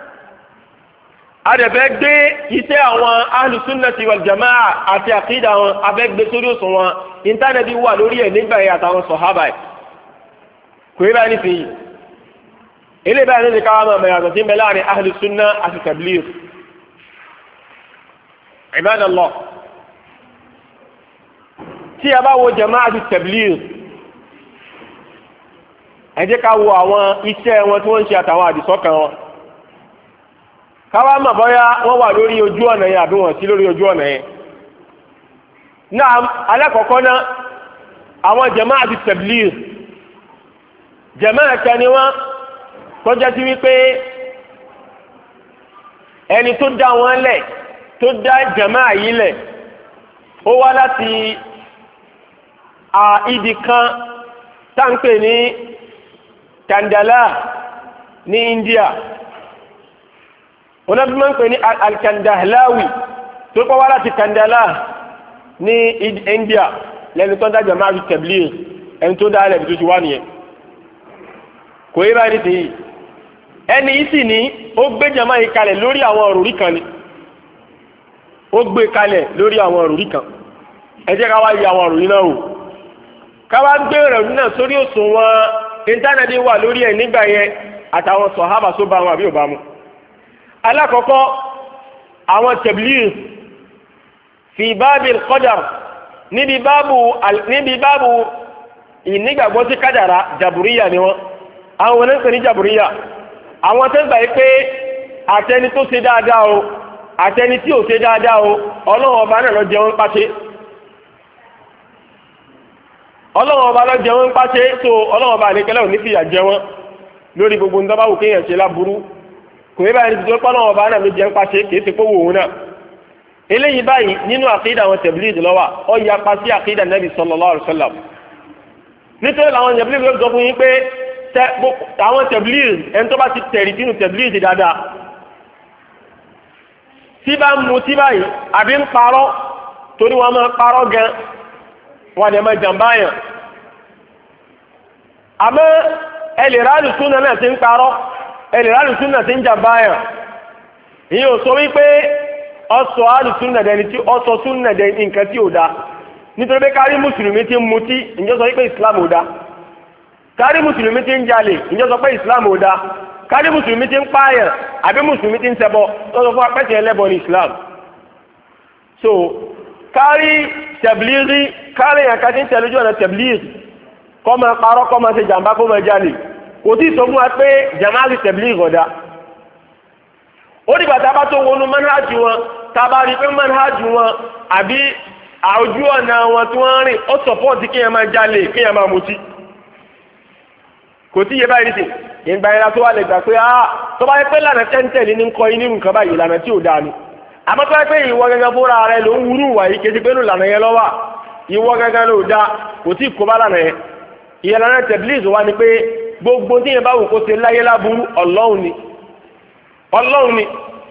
a dẹ̀ fẹ́ gbé iṣẹ́ àwọn ahlu sunnati wal jamaa àti àkídà wọn a fẹ́ gbé sórí òsùn wọn íńtánẹ́ẹ̀tì wà lórí ẹ̀ nígbà yẹn àtàwọn sọ̀hábà ẹ̀ kò yẹ báyìí nísìnyí eléyìí báyìí ní káwọn ọmọ ìyàtọ̀ tí ń bẹ láàrin ahlu sunna àti tabligh. Ibadallah tí a bá wo jama'atu tabligh ẹ jẹ́ ká wo àwọn iṣẹ́ wọn tí wọ́n ń ṣe àtàwọn àdìsọ́kàn wọn káwá mọ̀ bọ́yá wọ́n wà lórí ojú ọ̀nà yẹn àbí wọ́n sí lórí ojú ọ̀nà yẹn. náà alákọ̀ọ́kọ́ náà àwọn jama'atu tabligh jama'a kan ni wọ́n tọ́jà sí wípé ẹni tó dá wọn lẹ̀ tó dá jama'a yìí lẹ̀ ó wá láti ìdí kan táǹpẹ̀ ní Kandala ní India wọn bí máa ń pè ní Al-Kandahlawi tó kọ́ wá láti Kandala ní India lẹ́nu tó dá jama'a fi tabligh ẹni tó dá lẹ̀ bí tó ti wá nìyẹn kò yé báyìí nìyí ẹni yìí sì ní ó gbé jama'a yìí kalẹ̀ lórí àwọn òrùrí kan ni ó gbé kalẹ̀ lórí àwọn òrùrí kan ẹ jẹ́ ká wá yí àwọn òrùrí náà wò ká wá gbé òrùrí náà sórí òṣùwọ̀n íńtánẹ́ẹ̀tì wà lórí ẹ̀ nígbà yẹn àtàwọn sọ̀hábà tó bá wọn àbí ò bá mu. alákọ̀ọ́kọ́ àwọn tabligh fi báàbí qadar níbi báàbù níbi báàbù ìnígbàgbọ́ sí kádàrá jàbùríyà ni wọ́n àwọn wọn ń pè ní jàbùríyà àwọn tó gbà yí pé àtẹni tó ṣe dáadáa o àtẹni tí ò ṣe dáadáa o ọlọ́run ọba náà lọ jẹ wọn pàṣẹ ọlọ́run ọba lọ jẹ wọn pàṣẹ tó ọlọ́run ọba àlekẹ́lẹ́ ò ní fìyà jẹ wọn lórí gbogbo ń dábàá wò kéèyàn ṣe láburú kò yẹ báyìí nítorí pé ọlọ́run ọba náà ló jẹ ń pàṣẹ kì í ṣe pé wò ó náà eléyìí báyìí nínú àkídà àwọn tabligh lọ́wọ́ ọ yapa sí àkídà nàbì sallallahu alaihi wasallam nítorí làwọn tabligh ló sọ fún yín pé àwọn tabligh ẹni tó bá ti tẹ̀rì sínú tabligh ti dáadáa tí bá ń mu tí báyìí àbí ń parọ́ torí wọn máa parọ́ gan wọn dẹ̀ máa jàǹbá yàn àmọ́ ẹlẹ́rìí súnà náà ti ń parọ́ ẹlẹ́rìí súnà ti ń jàǹbá yàn ìyẹn ò sọ wípé ọsọ alùsúnà dẹni tí ọsọ súnà dẹni nǹkan tí ò da nítorí pé kárí mùsùlùmí ti ń mutí ìjọ sọ wípé islam ò da kárí mùsùlùmí ti ń jalè ìjọ sọ pé islam ò da kárí mùsùlùmí ti ń pààyàn àbí mùsùlùmí ti ń ṣẹbọ lọ́sọ̀ fún apẹ́sẹ̀ ẹlẹ́bọ ní islam so kárí tẹ̀blíìrì kárí ẹ̀ka tí ń tẹ̀lé ojú ọ̀nà tẹ̀blíìrì kọ́ máa parọ́ kọ́ máa ṣe jàǹbá kó máa jalè kò tí ì sọ fún wa pé jàmáàlì tẹ̀blíìrì ọ̀dà ó dìgbà tá a bá tó wọnú manhajù wọn tá a bá rí pé manhajù wọn àbí ojú ọ̀nà wọn tí wọ́n rìn ó sọ̀pọ̀tì kéèyàn máa jalè kéèyàn máa mutí kò tí yẹ báyìí nìsín ìgbà yẹn tó wà lè gbà pé ah tó bá yẹ pé lànà tẹ́ńtẹ́lì ní kọ́ inú nǹkan báyìí lànà tí ò dáa ni àmọ́ tó yẹ pé ìwọ gẹ́gẹ́ fúnra rẹ ló ń wúrú wà yìí kéde pé nù lànà yẹn lọ́wọ́ ìwọ gẹ́gẹ́ ló dáa kò tí kó bá lànà yẹn ìyẹn lànà tẹ̀blíìgì wa ni pé gbogbo tí yẹn bá wù kó ṣe láyé láburú ọlọ́run ni ọlọ́run ni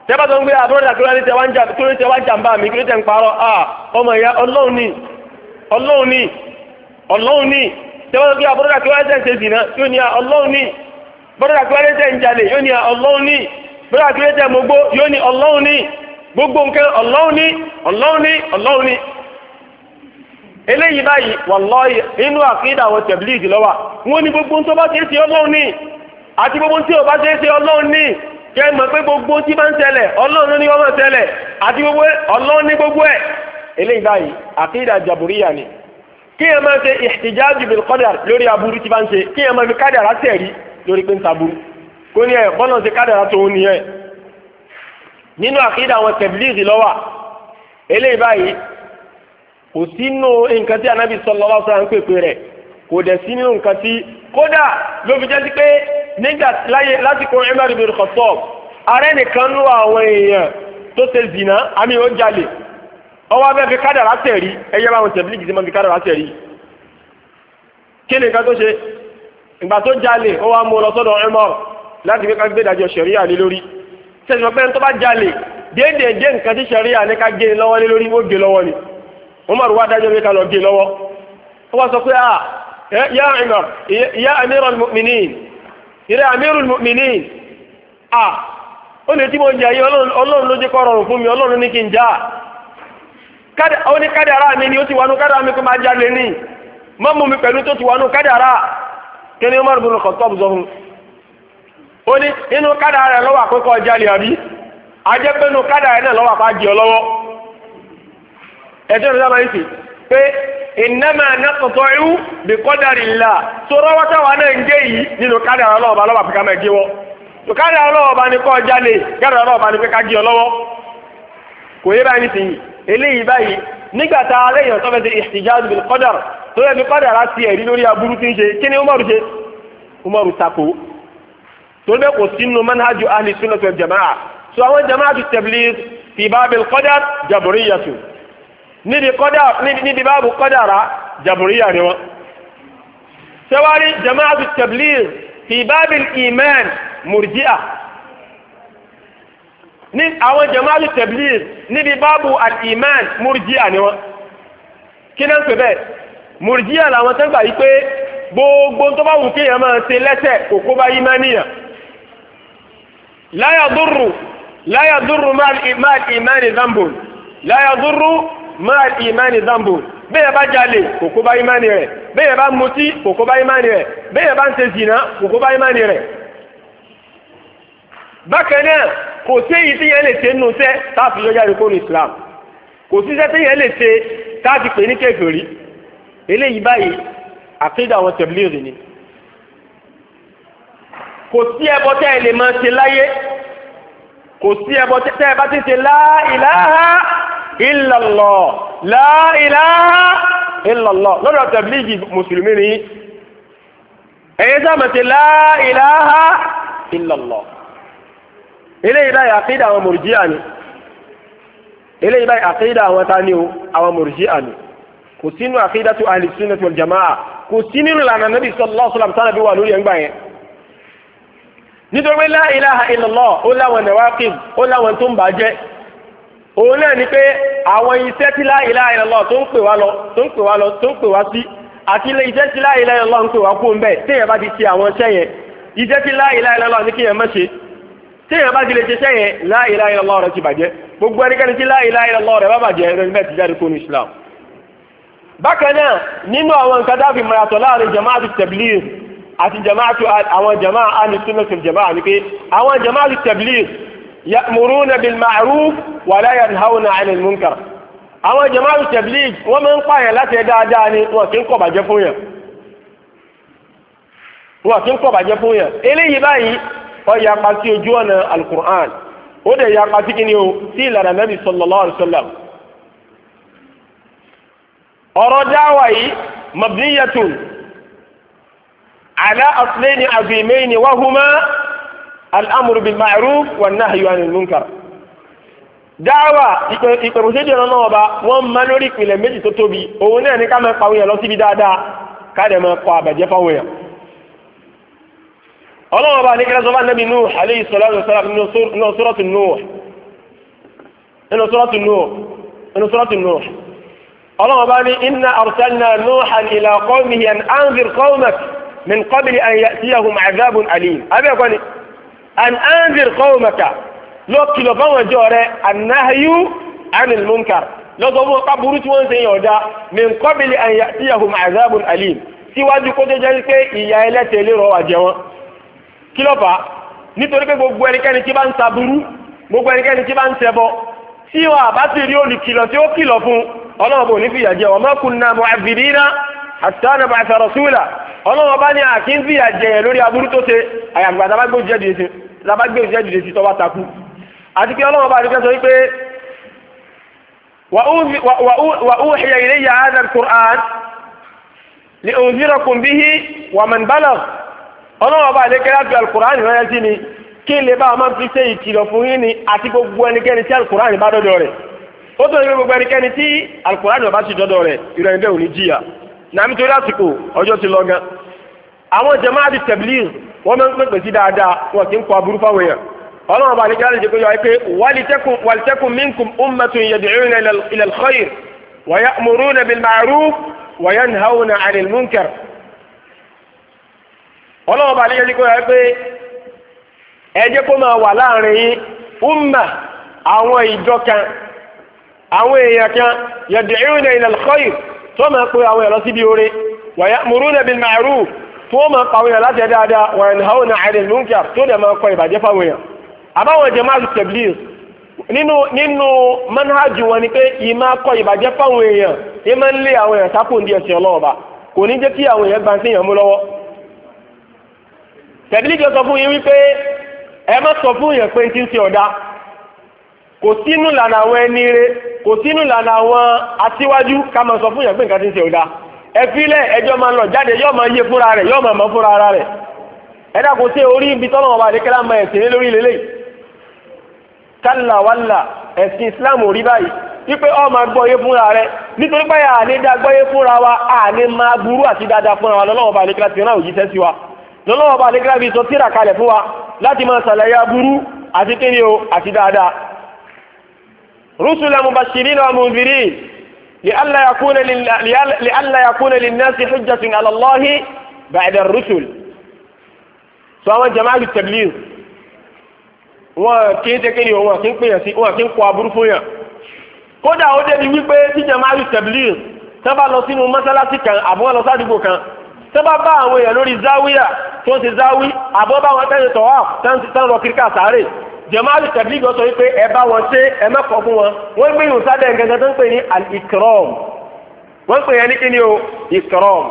tẹ́bà tó ń gbé àbúrọ̀dà kí ló ní tẹ́wà ń jàmbá mi kí ló tẹ́ ń parọ́ à ọmọ ìyá ọlọ́run ní ọlọ́run ní ọlọ́run ní tẹ́bà tó ń gbé àbúrọ̀dà kí ló ní tẹ́ ń ṣe zìnà yóò ní ọlọ́run ní bọ́dà kí ló ní tẹ́ ń jalè yóò ní ọlọ́run ní bọ́dà kí ló tẹ́ mọ́gbó yóò ní ọlọ́run ní gbogbo nǹkan ọlọ́run ní ọlọ́run ní ọlọ́run ní. eléyìí báyìí wàlláhì inú àkídà àwọn tẹ̀blíìgì lọ́wọ́ wọn ní gbogbo tó bá ṣe é ṣe ọlọ́run ní àti gbogbo tí ò bá ṣe é ṣe ọlọ́run ní kẹ́ mọ̀ pé gbogbo tí bá ń ṣẹlẹ̀ ọlọ́run ní wọ́n máa ṣẹlẹ̀ àti gbogbo ọlọ́run ní gbogbo ẹ̀. eléyìí báyìí àkídà jàbúríyà ni kí ẹ máa ṣe ìhtìjáàjù bil qadar lórí aburú tí bá ń ṣe kí ẹ máa fi kádàrá tẹ̀rí lórí pé ń taburú kó ní ẹ bọ́nà ṣe kádàrá tó ń nìyẹn nínú àkídà àwọn tẹ̀blíìgì lọ́wọ́ eléyìí báyìí kò sínú nǹkan tí anábì sallallahu alaihi wasallam ń pèpè rẹ̀ kò dẹ̀ sí nínú nǹkan tí kódà ló fi jẹ́ sí pé nígbà láyé lásìkò Umar ibn Khattab ààrẹ nìkan nú àwọn èèyàn tó ṣe zìnà àmì ó jalè ọwọ́ abẹ́ fi kádàrá tẹ̀rí ẹyẹ báwọn tẹ̀blíìgì sí máa fi kádàrá tẹ̀rí kí ni nǹkan tó ṣe ìgbà tó jalè ó wá mú lọ sọ́dọ̀ Umar láti fi ká gbé ìdájọ́ ṣẹ̀ríà lé lórí sẹ́sìn pé tó bá jalè déédéé dé nǹkan tí ṣẹ̀ríà ní ká gé lọ́wọ́ lé lórí ó gé lọ́wọ́ ni Umar wá dájọ́ pé ká lọ gé lọ́wọ́ ó wá sọ pé ah ya Umar ya amiral mu'minin ìrẹ́ amirul mu'minin ah ó ní tí mo jẹ́ yìí ọlọ́run ló jẹ́ kó rọrùn fún mi ọlọ́run ní kí n já ó ní kádàrá mi ni ó ti wà nú kádàrá mi kó máa jalè ní mọ́ mú mi pẹ̀lú tó ti wà nú kádàrá kí ni Umar ibn Khattab sọ fún ó ní inú kádàrá rẹ̀ lọ́wọ́ àkókò jalè àbí ajẹ́ pé inú kádàrá rẹ̀ náà lọ́wọ́ àpá jẹ́ ọ lọ́wọ́ ẹjọ́ ìrọ̀lá máa ń sì pé innama naqta'u bi qadarillah tó rọ́wọ́ táwa náà ń gé yìí nínú kádàrá ọlọ́ọ̀bá lọ́wọ́ àfikà máa gé wọ́ tó kádàrá ọlọ́ọ̀bá ní kọ́ jalè kádàrá ọlọ́ọ̀bá ní pé ká gé ọ lọ́wọ́ kò yé báyìí nìsín eléyìí báyìí nígbà tá a léèyàn tó fẹ́ ṣe ihtijaj bil qadar tó yẹ fi kádàrá sí ẹ̀rí lórí aburú tí ń ṣe kí ni Umaru ṣe Umaru tako torí bẹ́ẹ̀ kò sínú manhaju ahli sunnah wal jamaa so àwọn jamaatu tabligh fi babil qadar jabriyatu níbi qadar níbi báàbù qadara jabriya ni wọn. sẹ́wárí jamaatu tabligh fi babil iman murji'a ní àwọn jamaatu tabligh níbi báàbù al-iman murji'a ni wọn. kí náà ń pè bẹ́ẹ̀ murji'a làwọn tó ń gbà yí pé gbogbo tó bá wù kéèyàn máa ṣe lẹ́sẹ̀ kò kó bá ìmánìyàn. لا يضر لا يضر مع مع الإيمان ذنب لا يضر مع الإيمان ذنب bẹ́ẹ̀ bá jalè kò kó bá ìmánì rẹ̀ bẹ́ẹ̀ bá mutí kò kó bá ìmánì rẹ̀ bẹ́ẹ̀ bá ń ṣe zìnà kò kó bá ìmánì rẹ̀. bákan náà kò sí èyí tí yẹn lè ṣe nù sẹ́ táàfin yọjá rẹ̀ kó ní Islam kò sí iṣẹ́ tí yẹn lè ṣe táàfin pè ní kèfèrí eléyìí báyìí àkídà àwọn tẹ̀blíìgì ni. kò sí ẹbọ tẹ́ ẹ lè máa ṣe láyé kò sí ẹbọ tẹ́ ẹ bá ti ṣe la ilaha illallah la ilaha illallah lọ́dọ̀ tẹ̀blíìgì mùsùlùmí ni ẹ̀yẹ sáà máa ṣe la ilaha illallah eléyìí báyìí àkídà àwọn mùrjíà ni eléyìí báyìí àkídà àwọn tani o àwọn mùrjíà ni kò sínú àkídàtu ahli sunnah wal jamaa kò sí nínú ìlànà Nabi sallallahu alaihi wasallam tánà bí wà lórí ẹgbà yẹn nítorí la ilaha illallah ó láwọn nawaqib ó láwọn tó ń bàjẹ́ òun náà ni pé àwọn iṣẹ́ tí la ilaha illallah tó ń pè wá lọ tó ń pè wá lọ tó ń pè wá sí àti ilé iṣẹ́ tí la ilaha illallah ń pè wá kú ń bẹ̀ téèyàn bá ti ṣe àwọn iṣẹ́ yẹn iṣẹ́ tí la ilaha illallah ní kéèyàn má ṣe téèyàn bá ti lè ṣe iṣẹ́ yẹn la ilaha illallah rẹ̀ ti bàjẹ́ gbogbo ẹnikẹ́ni tí la ilaha illallah rẹ̀ bá bàjẹ́ rẹ̀ bẹ́ẹ̀ ti jáde kó ní Islam. bákan náà nínú àwọn nǹkan dábì mọ̀yàtọ̀ láàrin jama'atu tabligh àti jamaatu àwọn jama'a ahli sunnah wal jama'a ni pé àwọn jamaatu tabligh ya'muruna bil ma'ruf wa la yanhauna 'anil munkar àwọn jamaatu tabligh wọ́n máa ń pààyàn láti ẹ̀ dáadáa ni wọ́n kì í kọ̀ bàjẹ́ fún yàn wọ́n kì í kọ̀ bàjẹ́ fún yàn eléyìí báyìí ó yapa sí ojú ọ̀nà al-Qur'an ó dẹ̀ yapa sí kíni o sí ìlànà Nabi sallallahu alaihi wasallam ọ̀rọ̀ dáwà yìí mabniyatun على أصلين عظيمين وهما الأمر بالمعروف والنهي عن المنكر دعوة ìpèròṣèjì ọ̀nà náà ọba wọ́n máa lórí ìpìlẹ̀ méjì tó tóbi òun náà ní ká máa pàwọn èèyàn lọ síbi dáadáa káàdẹ̀ máa kọ àbàjẹ́ fáwọn èèyàn. ọlọ́wọ́ bá ní kí lọ́sọ́fà Nabi Nuh alayhi salatu wa salam nínú suratu Nuh inú suratu Nuh inú suratu Nuh ọlọ́run bá ní inna arsalna Nuhan ila qawmihi an anzir qawmak min qabli an ya'tiyahum 'adhabun alim abẹ́ẹ̀kọ́ ni an anzir qawmaka ló kìlọ̀ fáwọn ọjọ́ rẹ̀ annahyu 'anil munkar lọ́sọ̀ fún ọ̀pá burú tí wọ́n ń ṣe yàn ọ̀dá min qabli an ya'tiyahum 'adhabun alim síwájú kó tó jẹ́ pé ìyà ẹlẹ́tẹ̀ lè rọ̀ wá jẹ wọn. kí ló fà á nítorí pé gbogbo ẹnikẹ́ni tí bá ń ṣaburú gbogbo ẹnikẹ́ni tí bá ń ṣẹbọ tí wọn àbá ti rí olùkìlọ̀ tí ó kìlọ̀ fún ọlọ́run bò ní fìyà jẹ wa ma kunna mu'adhibina hatta nab'atha rasula ọlọ́run bá ní àkín fìyà jẹ lórí aburú tó ṣe àyàgbà tàbágbé òjẹ́ dìde sí tọ́wọ́ takú àti pé ọlọ́run bá rí kẹ́sọ wípé wa uhiya ilayya hadha al-Qur'an li unzirakum bihi wa man balagh ọlọ́run bá lè kẹ́lá fi al-Qur'an rẹ̀ sí ni kí lè bá máa fi ṣe ìkìlọ̀ fún yín ni àti gbogbo ẹnikẹ́ni tí al-Qur'an bá dọ́dọ̀ rẹ̀ ó tó ní gbogbo ẹnikẹ́ni tí al-Qur'an bá ti dọ́dọ̀ rẹ̀ ìrọ̀ ẹ̀dẹ́ òní jìyà nàmi torí àsìkò ọjọ́ ti lọ gan àwọn jama'ati tabligh wọ́n máa ń pèpè sí dáadáa wọn kì í kọ aburú fáwọn èèyàn ọlọ́run bá ní kí láti jẹ́ pé yọ pé walitakun minkum ummatun yad'una ila al-khayr wa ya'muruna bil ma'ruf wa yanhawna 'anil munkar ọlọ́run bá ní kí láti jẹ́ pé ẹ jẹ́ kó máa wà láàrin yín umma àwọn ìjọ kan àwọn èèyàn kan yad'una ila al-khayr tó máa pe àwọn èèyàn lọ síbi oore wa ya'muruna bil ma'ruf tó máa pa àwọn èèyàn láti dáadáa wa yanhauna 'anil munkar tó dẹ̀ máa kọ ìbàjẹ́ fáwọn èèyàn. àbáwọn jama'atu tabligh nínú nínú manhajù wọn ni pé ìmá kọ ìbàjẹ́ fáwọn èèyàn ìmá ń lé àwọn èèyàn sápò ní ẹ̀sìn ọlọ́ọ̀ba kò ní jẹ́ kí àwọn èèyàn gba sí èèyàn mú lọ́wọ́. tabligh sọ fún yín wípé ẹ má sọ fún èèyàn pé ti ń ṣe ọ̀dà kò sínú lànà àwọn ẹni rẹ kò sínú lànà àwọn aṣíwájú ká máa sọ fún èèyàn pé nǹkan ti ń ṣe ọ̀dà ẹ fílẹ̀ ẹjọ́ máa lọ jáde yóò máa yé fúnra rẹ̀ yóò máa mọ̀ fúnra ara rẹ̀ ẹ dàkó sí orí ibi tọ́lọ́ ọba àdékẹ́lá máa ẹ̀sìn lórí lélẹ̀ kálá wàlà ẹ̀sìn Islam ò rí báyìí wípé ọ máa gbọ́ yé fúnra rẹ̀ nítorí pé àní dá gbọ́ yé fúnra wa àní máa burú àti dáadáa fúnra wa lọ́lọ́wọ́ ọba àdékẹ́lá ti rán òjíṣẹ́ sí wa lọ́lọ́wọ́ ọba àdékẹ́lá fi sọ tírà kalẹ̀ fún wa láti máa ṣàlàyé aburú àti kíni o àti dáadáa رسلا مبشرين ومنذرين لئلا يكون لئلا يكون للناس حجة على الله بعد الرسل سواء جماعة التبليغ wọn kì í tẹ́kẹ́lì wọn kì í pèyàn sí wọn kì í kọ aburú fún yàn kódà ó débi wípé tí jamaatu tabligh tẹ́ bá lọ sínú mọ́sálásí kan àbúrò lọ sádùúgbò kan tẹ́ bá bá àwọn èèyàn lórí záwíyà tó ń ṣe záwí àbọ̀ bá wọn tẹ́lẹ̀ tọ́wọ́ tán lọ kíríkà sáré jamaatu tabligh sọ wípé ẹ bá wọn ṣe ẹ mẹ́kọ̀ọ́ fún wọn wọ́n gbé ìhùn sábẹ́ nǹkan tó ń pè ní al-ikram wọ́n pè yẹn ní kíni o ikram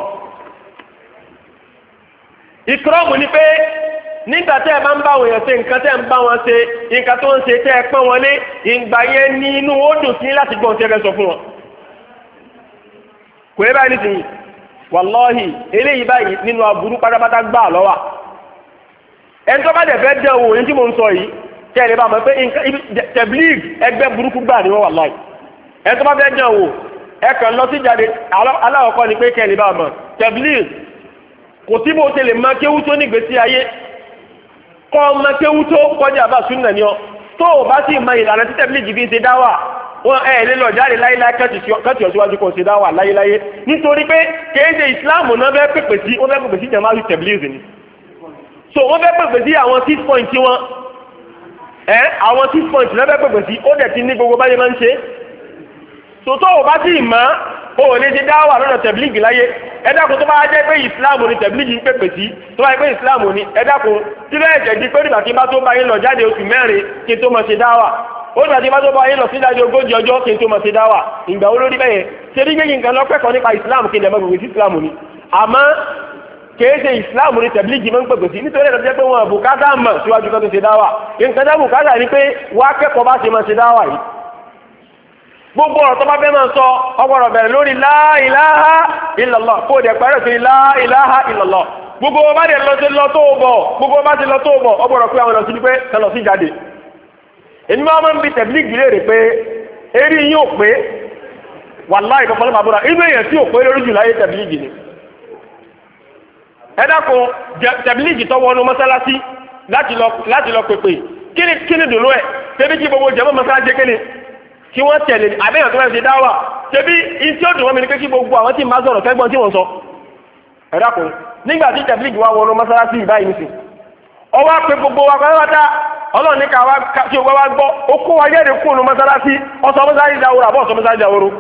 ikram ní pé nígbà tẹ́ ẹ bá ń bá wọn yẹn ṣe nǹkan tẹ́ ẹ ń bá wọn ṣe nǹkan tó ń ṣe tẹ́ ẹ pọ́n wọn lé ìgbà yẹn ní inú ó dùn sí láti gbọ́n tí ẹ fẹ́ sọ fún wọn. kò yẹ báyìí nísìnyí wàlọ́hì eléyìí báyìí nínú aburú pátápátá gbà lọ́wọ́ ẹni tó bá dẹ̀ fẹ́ dẹ̀ wò ní tí mo ń sọ yìí kẹ́ ẹ lè bá mọ̀ pé tẹ̀blíìgì ẹgbẹ́ burúkú gbà ní wọ́n wàlọ́hì ẹni tó bá fẹ́ dẹ̀ wò ẹ kàn lọ sí jáde aláwọ̀kọ́ ni pé kẹ́ ẹ lè bá mọ̀ tẹ̀blíìgì kò sí bó ṣe lè máa kéwú tó nígbésí ayé kọ́ ọmọ kéwú tó kọjá bá súnà ni ọ tó o bá sì mọ ìlànà tí tẹ̀blíìgì fi ń ṣe dáwà wọn ẹ lè lọ jáde láyéláyé kẹ́tì ọ̀síwájú kò ṣe dáwà láyéláyé nítorí pé kéde ìsìláàmù náà fẹ́ pèpè sí wọ́n fẹ́ pèpè sí jamaatu tẹ̀blíìgì ni so wọ́n fẹ́ pèpè sí àwọn six point wọn ẹ àwọn six point náà fẹ́ pèpè sí ó dẹ̀ ti ní gbogbo báyé máa ń ṣe so tó o bá sì mọ̀ o ò lè ṣe dáwà lọ́nà tẹ̀blíìgì láyé ẹ dákun tó bá jẹ́ pé ìsìláàmù ni tẹ̀blíìgì ń pèpè sí tó bá jẹ́ pé ìsìláàmù ni ẹ dákun tí bẹ́ẹ̀ jẹ́ di pé nígbà tí bá tó bá yín lọ jáde oṣù mẹ́rin kí n tó máa ṣe dáwà ó nígbà tí bá tó bá yín lọ sí ìdájọ́ ogójì ọjọ́ kí n tó máa ṣe dáwà ìgbà wo lórí bẹ́yẹn ṣe rí gbégi nǹkan lọ́pẹ́kọ̀ọ́ nípa ìsìláàmù kí n dẹ̀mọ́ gbogbo sí ìsìláàmù ni àmọ́ kìí ṣe ìsìláàmù ni tẹ̀blíìgì máa ń pèpè sí nítorí ẹ̀rọ jẹ́ pé wọn bùkátà mọ̀ síwájú kan tó ṣe dáwà nǹkan tá bùkátà ni pé wá kẹ́kọ̀ọ́ bá ṣe máa ṣe dáwà yìí gbogbo ọ̀rọ̀ tó bá fẹ́ máa sọ ọgbọ̀rọ̀ bẹ̀rẹ̀ lórí la ilaha illallah kó o dẹ̀ pẹ̀rẹ̀ sí la ilaha illallah gbogbo ọba dẹ̀ lọ sí lọ tó bọ̀ gbogbo ọba ti lọ tó bọ̀ ọgbọ̀rọ̀ pé àwọn lọ sí pé kan lọ sí jáde èmi máa máa ń bi tẹ̀blíìgì léèrè pé eré yín ò pé wàláhì ìfọ̀fọ́lọ́ bàbúrà inú èèyàn tí ò pé lórí jù láyé tẹ̀blíìgì ni ẹ dákun tẹ̀blíìgì tó wọnú mọ́sálásí láti lọ pèpè kíni kíni dùnú ẹ̀ tẹ́bí kí gbogbo jẹ́mọ́ mọ́sálásí kíni kí wọ́n tẹ̀lé àbẹ́yàn tó fẹ́ ṣe dáwà ṣebí ìtí ó dùn wọ́n mi ní pé kí gbogbo àwọn tí ń bá sọ̀rọ̀ kẹ́gbọ́n tí wọ́n sọ ẹ̀dá kùn nígbà tí tẹ̀blígì wá wọnú mọ́sálásí ìbáyìí nìsín ọwọ́ pé gbogbo wa pátápátá ọlọ́run ní ká wá tí ó wá gbọ́ ó kó wa jáde kúrò ní mọ́sálásí ọsọ mọ́sálásí dáwòrò àbọ̀ ọsọ mọ́sálásí dáwòrò.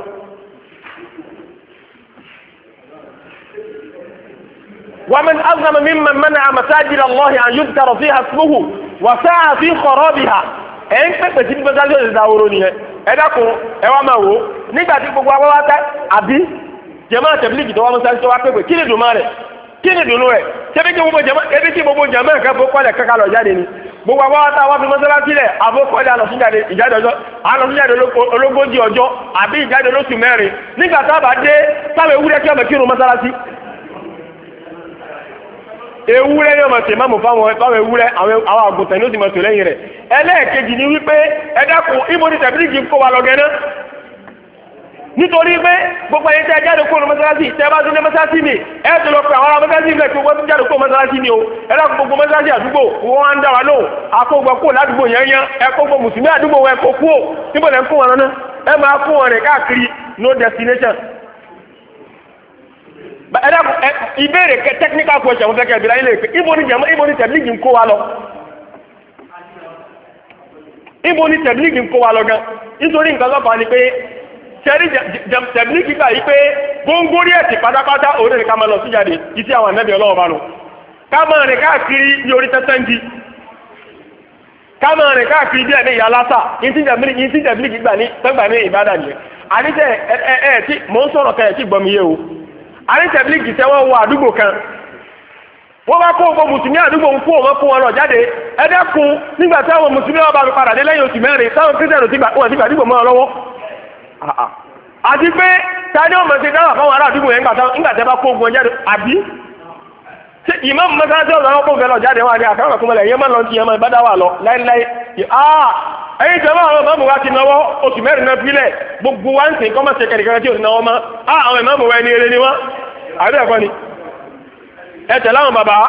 ومن أظلم ممن منع مساجد الله أن يذكر فيها اسمه وسعى في خرابها ẹ̀ ń pèpè sí mọ́sálásí ọ̀sẹ̀ dáwòrò nìyẹn ẹ dákun ẹ wá máa wò ó nígbà tí gbogbo wa wá tẹ́ àbí jàmáà tẹ̀blígì tó wá mọ́sálásí tó wá pèpè kí ni dùn máa rẹ̀ kí ni dùnú rẹ̀ ṣebí kí gbogbo jàmáà ẹbí kí gbogbo jàmáà nǹkan fún kọ́lẹ̀ kankan lọ jáde ni gbogbo àwọn wa tá a wá fi mọ́sálásí lẹ̀ àfọkọ́lẹ̀ àlọ́síjáde ìjáde ọjọ́ àlọ́síjáde ológójì ọjọ́ àbí ìjáde lóṣù mẹ́rin nígbà tá a bá dé táwọn ewúrẹ́ kí ọmọ kírun mọ́sálásí ewúrẹ́ ni ọmọ tèmáàmù fáwọn fáwọn ewúrẹ́ àwọn àgùntàn ní ó sì mọ̀ tó lẹ́yìn rẹ̀ ẹlẹ́ẹ̀kejì ni wípé ẹ dákun ibo ni tẹ̀blígì kó wa lọ gẹ́nà nítorí pé gbogbo ẹni tẹ́ ẹ jáde kúrò mọ́sálásí tẹ́ ẹ bá tún lé mọ́sálásí mi ẹ tó lọ pé àwọn ará mọ́sálásí mi tó wọ́n tún jáde kúrò mọ́sálásí mi o ẹ dákun gbogbo mọ́sálásí àdúgbò wọ́n á ń dá wa lóhùn akógbó kúrò ládùúgbò yẹn yẹn ẹ kó gbogbo mùsùlùmí àdúgbò wọn ẹ kó kúrò níbo lẹ́ ń kó wọn lọ́nà ẹ máa kó wọn rìn káàkiri no destination. ẹ dákun ìbéèrè technical question fẹ́ kẹ́ ẹ bí láyé lè pé ibo ni jẹ̀mọ́ ibo ni tẹ̀blígì ń kó wa lọ ibo ni tẹ̀blígì ń kó wa lọ gan nítorí nǹkan lọ́pàá ni pé sẹ́rí tẹ̀blígì gbà yí pé góńgórí ẹ̀sì pátápátá òun ní ká máa lọ síjáde ìtí àwọn ànábì Ọlọ́run bá nù ká máa rìn káàkiri ní orí tẹ́tẹ́ ń di ká máa rìn káàkiri bí ẹ̀mí ìyá lásà ìtí tẹ̀blígì gbà ní tẹ́gbà ní Ìbàdàn yẹn àníṣe ẹ ẹ tí mò ń sọ̀rọ̀ kẹ́ ẹ̀ tí gbọ́ mi yé o àní tẹ̀blígì tẹ́wọ́ wọ àdúgbò kan wọ́n bá kó gbogbo mùsùlùmí àdúgbò ń kó wọn kó wọn lọ jáde ẹ dẹ́kun nígbà tí àwọn mùsùlùmí wọn bá fi padà dé lẹ́yìn oṣù mẹ́rin táwọn kírísítẹ̀nù wọn ti gbà àdúgbò mọ́ ọ lọ́wọ́ àti pé tani ọmọ ṣe dáwà fáwọn ará àdúgbò yẹn nígbà tẹ́ bá kó ogun jáde àbí ṣe ìmáàmù mọ́sálásí ọ̀gá wọn kó fẹ́ lọ jáde wọn àti àkàrà kúmọ̀lẹ̀ yẹn máa lọ sí ẹmọ ìbá dáwà lọ láíláí ẹ̀yìn tẹ́wọ́ àwọn ìmáàmù wa ti náwó oṣù mẹ́rin náà fílẹ̀ gbogbo wa ń sìn kọ́ máa ṣe kẹ̀kẹ́ tí ò ní náwó mọ́ àwọn ìmáàmù wa ẹni eré ni wọ́n àbí ẹ̀kọ́ ni ẹ tẹ̀lé àwọn bàbá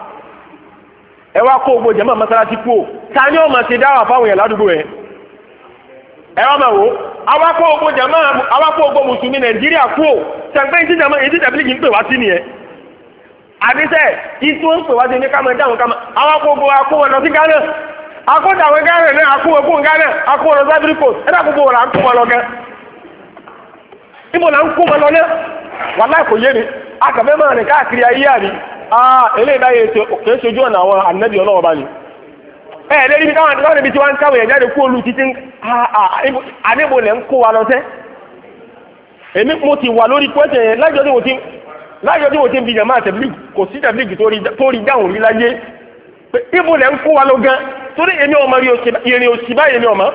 ẹ wá kó gbogbo jẹ́mọ̀ mọ́sálásí kú ò tani ọmọ ṣe dáwà fáwọn yẹn ládùúgbò yẹn ẹ wá máa wò awakọ̀ ogbó jama awakọ̀ ogbó mùsùlùmí nàìjíríà kú ò sẹ́gbẹ́ ìdí jama ìdí tẹ̀blígì ń pè wá sí nìyẹn àdìsẹ́ ìtú ń pè wá sí ní kámẹ́ dáhùn kámẹ́ awakọ̀ ogbó akó wọn lọ sí Ghana akódà àwọn Ghana náà akó wọn kó Ghana akó wọn lọ sí Ivory Coast ẹ̀dá gbogbo wọn là ń kó wọn lọ gẹ́ ibo là ń kó wọn lọ náà wàláhì kò yé mi akàfẹ́ máa rìn káàkiri ayé àrí eléyìí báyìí kò ṣojú ọ̀nà àwọn ànábì Ọlọ́run bá ní ẹ lẹ́yìn ibi káwọn àdúrà níbi tí wọ́n ń káwọn ẹ̀jáde kú olú títí àníbò lẹ́ ń kó wa lọ sẹ́ èmi mo ti wà lórí pẹ́sẹ̀ yẹn lájọ́ tí mo ti lájọ́ tí mo ti ń bi jàmáà tẹ̀blígì kò sí tẹ̀blígì tó rí dáhùn rí láyé pé ibo lẹ́ ń kó wa lọ gan torí èmi ọmọ ìrìn òsì báyìí èmi ọmọ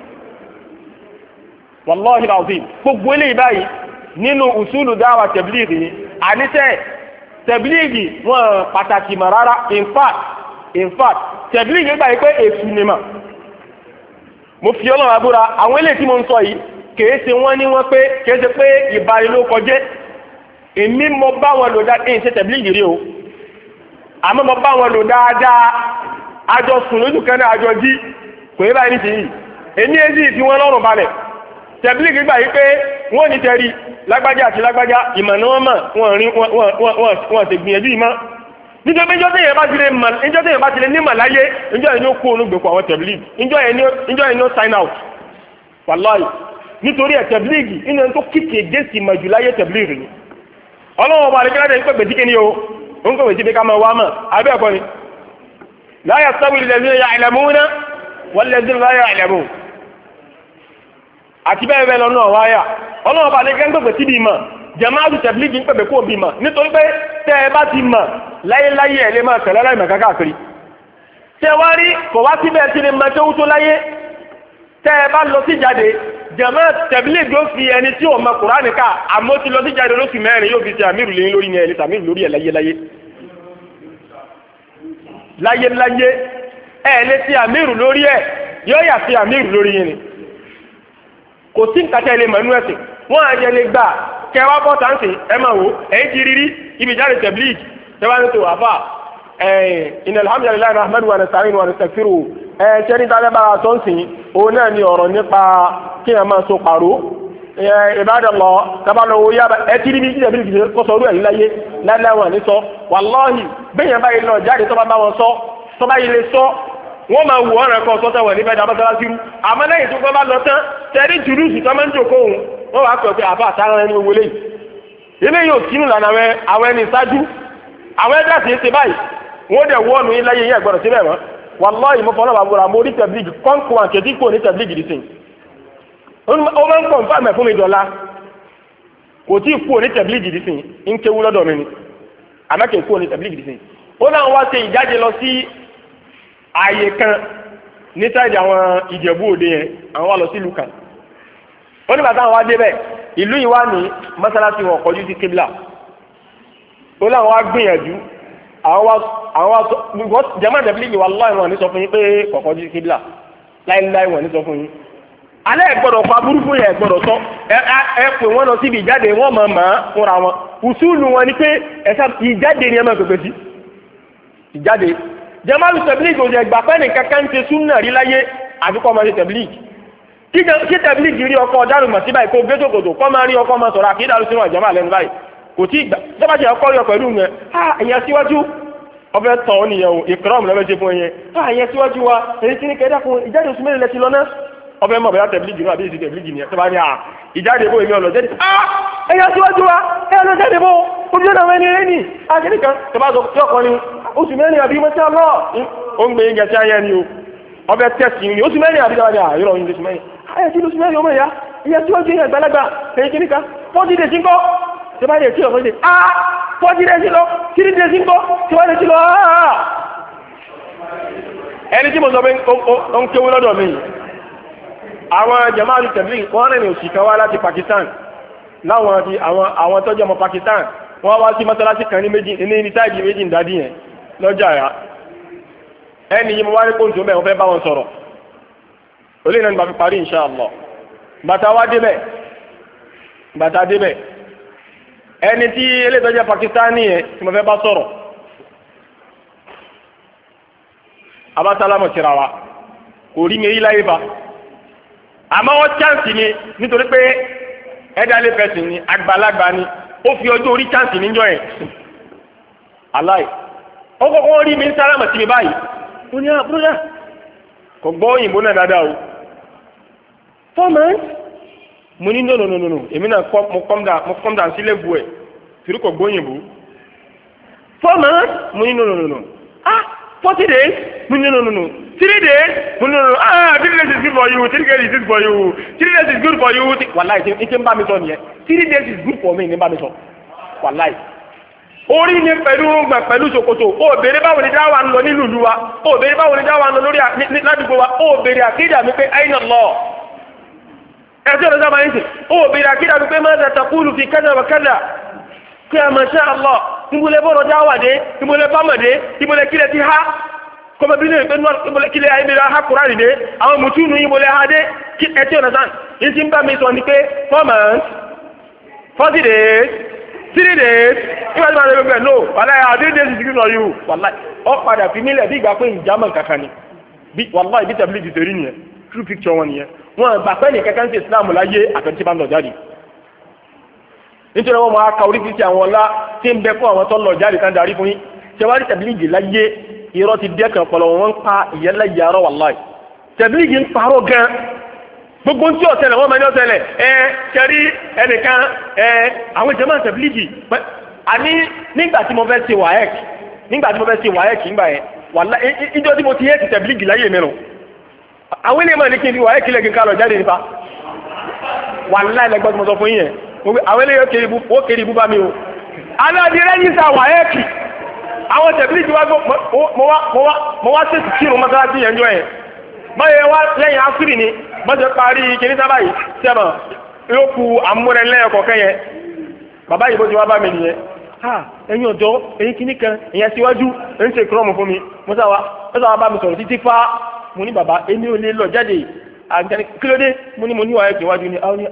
wàláhì làwùsí gbogbo eléyìí báyìí nínú usulu dáwà tẹ̀blígì ni àníṣe tẹ̀blígì wọn pàtàkì mọ̀ rárá in fact in fact tẹ̀blígì gbà yí pé èsù ni mà mo fi Ọlọ́run abúra àwọn eléyìí tí mo ń sọ yìí kèé ṣe wọ́n ní wọ́n pé kèé ṣe pé ìbanilókọjẹ́ èmi mo bá wọn lò dáadáa èyí ṣe tẹ̀blígì rí o àmọ́ mo bá wọn lò dáadáa àjọ sùn lójú kan náà àjọ jí kò yẹ báyìí nìyí èmi èyí fi wọn lọ́rùn balẹ̀ tẹ̀blígì gbà yí pé wọ́n ní tẹ̀rí lágbájá àti lágbájá ìmọ̀ ni wọ́n mọ̀ wọ́n rí wọ́n ti gbìyànjú ìmọ̀ nítorí pé ìjọ́ tẹ̀yẹ̀ bá ti lè mọ̀ ìjọ́ tẹ̀yẹ̀ bá ti lè nímọ̀ láyé ìjọ́ yẹn ni ó kó olùgbèkọ̀ àwọn tẹ̀blígì ìjọ́ yẹn ni ó sign out wàláhì nítorí ẹ̀ tẹ̀blígì inú ẹni tó kíkì gẹ́sì mọ̀ jù láyé tẹ̀blígì ni ọlọ́wọ́ ọba àdékẹ́lá tẹ̀ ń pẹ̀pẹ̀ sí kíni o ó ń pẹ̀pẹ̀ sí pé ká máa wá mọ̀ abẹ́ ẹ̀kọ́ ni la yastawi alladhina ya'lamuna walladhina la ya'lamun àti bẹ́ẹ̀ bẹ́ẹ̀ lọ́nà wáyà ọlọ́wọ́ ọba àdékẹ́lá ń pẹ̀pẹ̀ sí bí mọ̀ jamaatu tẹ̀blígì ń pẹ̀pẹ̀ kó bí mọ̀ nítorí pé tẹ́ ẹ bá ti mọ̀ láyéláyé ẹ̀ lè máa tẹ̀lé láì mọ̀ káàkiri tẹ́ wá rí kò wá síbẹ̀ tí lè máa tó tó láyé tẹ́ ẹ bá lọ sí jáde jamaat tẹ̀blígì ó fi ẹni tí ò mọ Kùránì ká àmọ́ ti lọ sí jáde lóṣù mẹ́rin yóò fi ṣe àmírù lé lórí ní ẹni tàmírù lórí ẹ̀ láyéláyé láyéláyé ẹ̀ lè ṣe àmírù lórí ẹ̀ yóò yà ṣe àmírù lórí yẹn ni kò sí nǹkan tẹ́ lè mọ̀ nínú ẹ̀sìn wọ́n á jẹ lè gbà kẹwàá bọ́ tàǹsì ẹ máa wò ẹ̀yìn ti rírí ibi jáde tẹ̀blígì tẹ́wàá ní tó àfà ẹ̀yìn inna alhamdulillahi nahmaduhu wa nasta'inu wa nastaghfiruhu ẹ̀ ṣẹ́ni tá a fẹ́ bára tó ń sìn òun náà ni ọ̀rọ̀ nípa kéèyàn máa so pàró Ibadallah tábàlọ́wọ́ yá ẹ tí níbi ìjìnlẹ̀ bí kò sọ orú ẹ̀yìn láyé láìláwọn ní sọ wàláhì bẹ́yẹn báyìí lọ jáde tó bá bá wọn sọ tó bá yìí lè sọ wọ́n máa wù ọ̀rẹ́ kan sọ́tẹ̀ wọ̀ níbẹ̀ dábàtà lásìrú àmọ́ lẹ́yìn tó bá lọ tán tẹ́rí jùlùsù tó máa ń jòkó òun wọ́n wàá pẹ̀ pé àbá àtàrà ẹni owó lẹ́yìn ilé yóò sínú lànà àwọn ẹni ìsájú àwọn ẹ̀dá sì ń ṣe báyìí wọ́n dẹ̀ wọ́ọ̀nù yín láyé yín ẹ̀gbọ́dọ̀ síbẹ̀ mọ́ wàláhì mo fọ́nà bàbá rà mo rí tẹ̀blígì kọ́ńkù àkẹ́tì kò ní tẹ̀blígì dì sí ó máa ń pọ̀ nfà mẹ́ fún mi dọ̀la kò tí ì kú ní tẹ̀blígì dì sí ń kéwú lọ́dọ̀ mi ni àmẹ́kẹ̀ kú ní tẹ̀blígì dì sí ó náà wá ṣe ìjáde lọ sí ààyè kan ní sáìdì àwọn Ìjẹ̀bú Òde yẹn àwọn wá lọ sí ìlú kan ó nígbà táwọn wá débẹ̀ ìlú yìí wá ní mọ́sálásí wọn kọjú sí kébìlà ó láwọn wá gbìyànjú àwọn wá àwọn wá jẹ́mọ́ tẹ̀blígì wallahi wọn ní sọ fún yín pé kọ̀kọ́ sí kébìlà láíláí wọn ní sọ fún yín alẹ́ ẹ̀gbọ́dọ̀ fa burúkú yẹn ẹ̀gbọ́dọ̀ sọ ẹ ẹ pè wọ́n lọ síbi ìjáde wọ́n mọ̀ mọ́ fúnra wọn ùsùlù wọn ni pé ẹ̀sà ìjáde ni ẹ máa pèpè sí ìjáde jamalu tẹ̀blígì ò jẹ́ gbàpẹ́ nìkan kan ṣe súnà rí láyé àfikọ́ ọmọ ṣe tẹ̀blígì kí tẹ̀blígì rí ọkọ̀ ọ̀daràn mọ̀ sí báyìí kó gbé sòkòtò kọ́ máa rí ọkọ̀ máa sọ̀rọ̀ àkídàrú sínú àjọmọ́ àlẹ́nu báyìí kò tí ìgbà tọ́ba jẹ́ ọkọ̀ yọ pẹ̀lú yẹn ẹ̀yà síwájú ọbẹ̀ tán ọ nìyẹn o ìkọ́rọ̀mù lọ́bẹ̀ ṣe fún ẹ̀yẹn ẹ̀yà síwájú wa èyí kí ní kẹ́dá fún ìjáde oṣù mẹ́rin lẹ́ti lọ́nà ọbẹ̀ mọ̀ bẹ̀rẹ̀ tẹ̀blígì náà àbí ìsì tẹ̀blígì ni tọ́ba ní à ìjáde bó èmi ọlọ́jẹ́ ẹ̀yà síwájú wa ẹ̀yà lọ jáde bó ojú ọ̀nà wọn ni eré ní àkíní kan tọ́ba sọ tí ọkọ ni oṣù mẹ́rin àbí mọ́tí àlọ́ ó ń gbé yín gẹ̀ẹ́sì ayé ni o ọbẹ̀ tẹ̀sí ni oṣù mẹ́rin àbí dáwọ́dẹ́ àyọ̀rọ̀ yín oṣù mẹ́rin ayé tí oṣù mẹ́rin ọmọ ìyá ìyá síwájú yẹn àgbàlagbà èyí kí ní kan fọ́ọ̀tì dé sí ń kọ́ tí bá dé sí ọ̀fọ́ dé ah fọ́ọ̀tì dé sí lọ kí ní dé sí ń kọ́ tí bá dé sí lọ ah ẹni tí mo sọ pé ó ń kéwú lọ́dọ̀ mi àwọn jamaatu tẹ̀blígì wọ́n rìn òsì kan wá láti Pakistan láwọn ti àwọn àwọn tó jẹ́ ọmọ Pakistan wọ́n wá sí mọ́sálásí kan ní méjì ní ní táìdì méjì ń dádì yẹn lọ́jà yá ẹni yìí mo wá rí kóńtò bẹ́ẹ̀ wọ́n fẹ́ bá wọn sọ̀rọ̀ olè náà ní bá fi parí insha Allah bàtà wá débẹ̀ bàtà débẹ̀ ẹni tí eléyìí Pakistani yẹn tí mo fẹ́ bá sọ̀rọ̀ abasálámù tira wa kò rí mi rí láyé ba àmọ́ wọ́n chance ni nítorí pé ẹ̀dálé fẹ̀sìn ni àgbàlagbà ni ó fi ọjọ́ orí chance níjọ́ yẹn aláì ó kọ́kọ́ rí mi ń sálámù sí mi báyìí ó ní àbúrò kò gbọ́ òyìnbó náà dáadáa o four months mo ní no no no no èmi náà kọ́ mo calm down mo calm down sílẹ̀ bu ẹ̀ torí kò gbọ́ òyìnbó four months mo ní no no no no ah forty days mo ní no no no three days mo ní no no ah three days is good for you three days is good for you three days is good for you wàláì ṣe ń bá mi sọ nìyẹn three days is good for me ní bá mi sọ wàláì orí ni pẹ̀lú gbà pẹ̀lú ṣòkòtò ó béèrè báwo ni dáwà ń lọ nílùú ìlú wa ó béèrè báwo ni dáwà ń lọ lórí ládùúgbò wa ó béèrè àkídà mi pé àyìnà lọ ẹ̀sìn ọ̀dọ́ sábà ń sìn ó béèrè àkídà mi pé máa ń taqulu fi kádà wà kádà kí a máa ṣe àlọ́ ìmúlẹ̀ bọ́rọ̀ dáwà dé ìmúlẹ̀ bámọ̀dé ìmúlẹ̀ kílẹ̀ ti ha kọ́mọbìnrin pé ìmúlẹ̀ kílẹ̀ ayélujára ha Kùránì dé àwọn mùtúnù ìmúlẹ̀ ha dé kí ẹ̀sìn ọ̀dọ́ sáà ń ti ń bá mi sọ ni pé four months forty days three days ìwà tí wọ́n lè gbẹ̀ no wàláì àwọn three days is good for you wàláì ọ padà fi mílẹ̀ bí ìgbà pé ìjàmọ̀ kankan ni bí wàláì bí tẹ̀blígì tẹ̀rí nìyẹn true picture wọn nìyẹn wọn gbà pé nìkan kan ṣe Islam láyé àtẹ̀tí bá ń lọ jáde nítorí wọn máa ka oríṣiríṣi àwọn ọlá tí ń bẹ fún àwọn tó ń lọ jáde tán darí fún yín ṣe wá rí tẹ̀blígì láyé irọ́ ti dẹ́kan pọ̀lọ̀ wọn ń pa ìyẹ́lẹ́yà arọ́ wàláì tẹ̀blígì ń parọ́ gan gbogbo tí ó ṣẹlẹ̀ wọ́n máa ní ó ṣẹlẹ̀ ẹ kẹrí ẹnìkan ẹ àwọn ìjọba tẹ̀blígì àní nígbà tí mo fẹ́ ṣe wáyẹ̀k nígbà tí mo fẹ́ ṣe wáyẹ̀k nígbà yẹn wàlá ìjọ tí mo ti yẹ ti tẹ̀blígì láyé mi nù àwọn ènìyàn máa ní kí n fi wáyẹ̀k lẹ́gìn ká lọ jáde nípa wàlá ilẹ̀ gbọ́dọ̀ mo sọ fún yín yẹn àwọn ènìyàn ó kéré ibú bá mi o aláàdì rẹ́jísà wáyẹ̀k àwọn tẹ̀blígì wá mo wá ṣèṣì kírun mọ́sálásí yẹn jọ yẹn báyẹ̀ wá lẹ́yìn áfírì ni bọ́sẹ̀ parí kìíní sábà yìí sẹ́mọ̀ yóò ku àmúrẹ́lẹ́ ọkọ̀ọ̀kẹ́ yẹn bàbá yìí bó ti wá bá mi nìyẹn ha ẹ̀yin ọ̀dọ́ ẹ̀yin kìíní kan ẹ̀yin síwájú ẹ̀ ń ṣe kúrọ́mù fún mi mọ́sá wa bá mi sọ̀rọ̀ títí fá mo ní bàbá èmi ò lè lọ jáde àgbẹ̀ni kílódé mo ní mo ní wàá kíwájú ni àwọn ní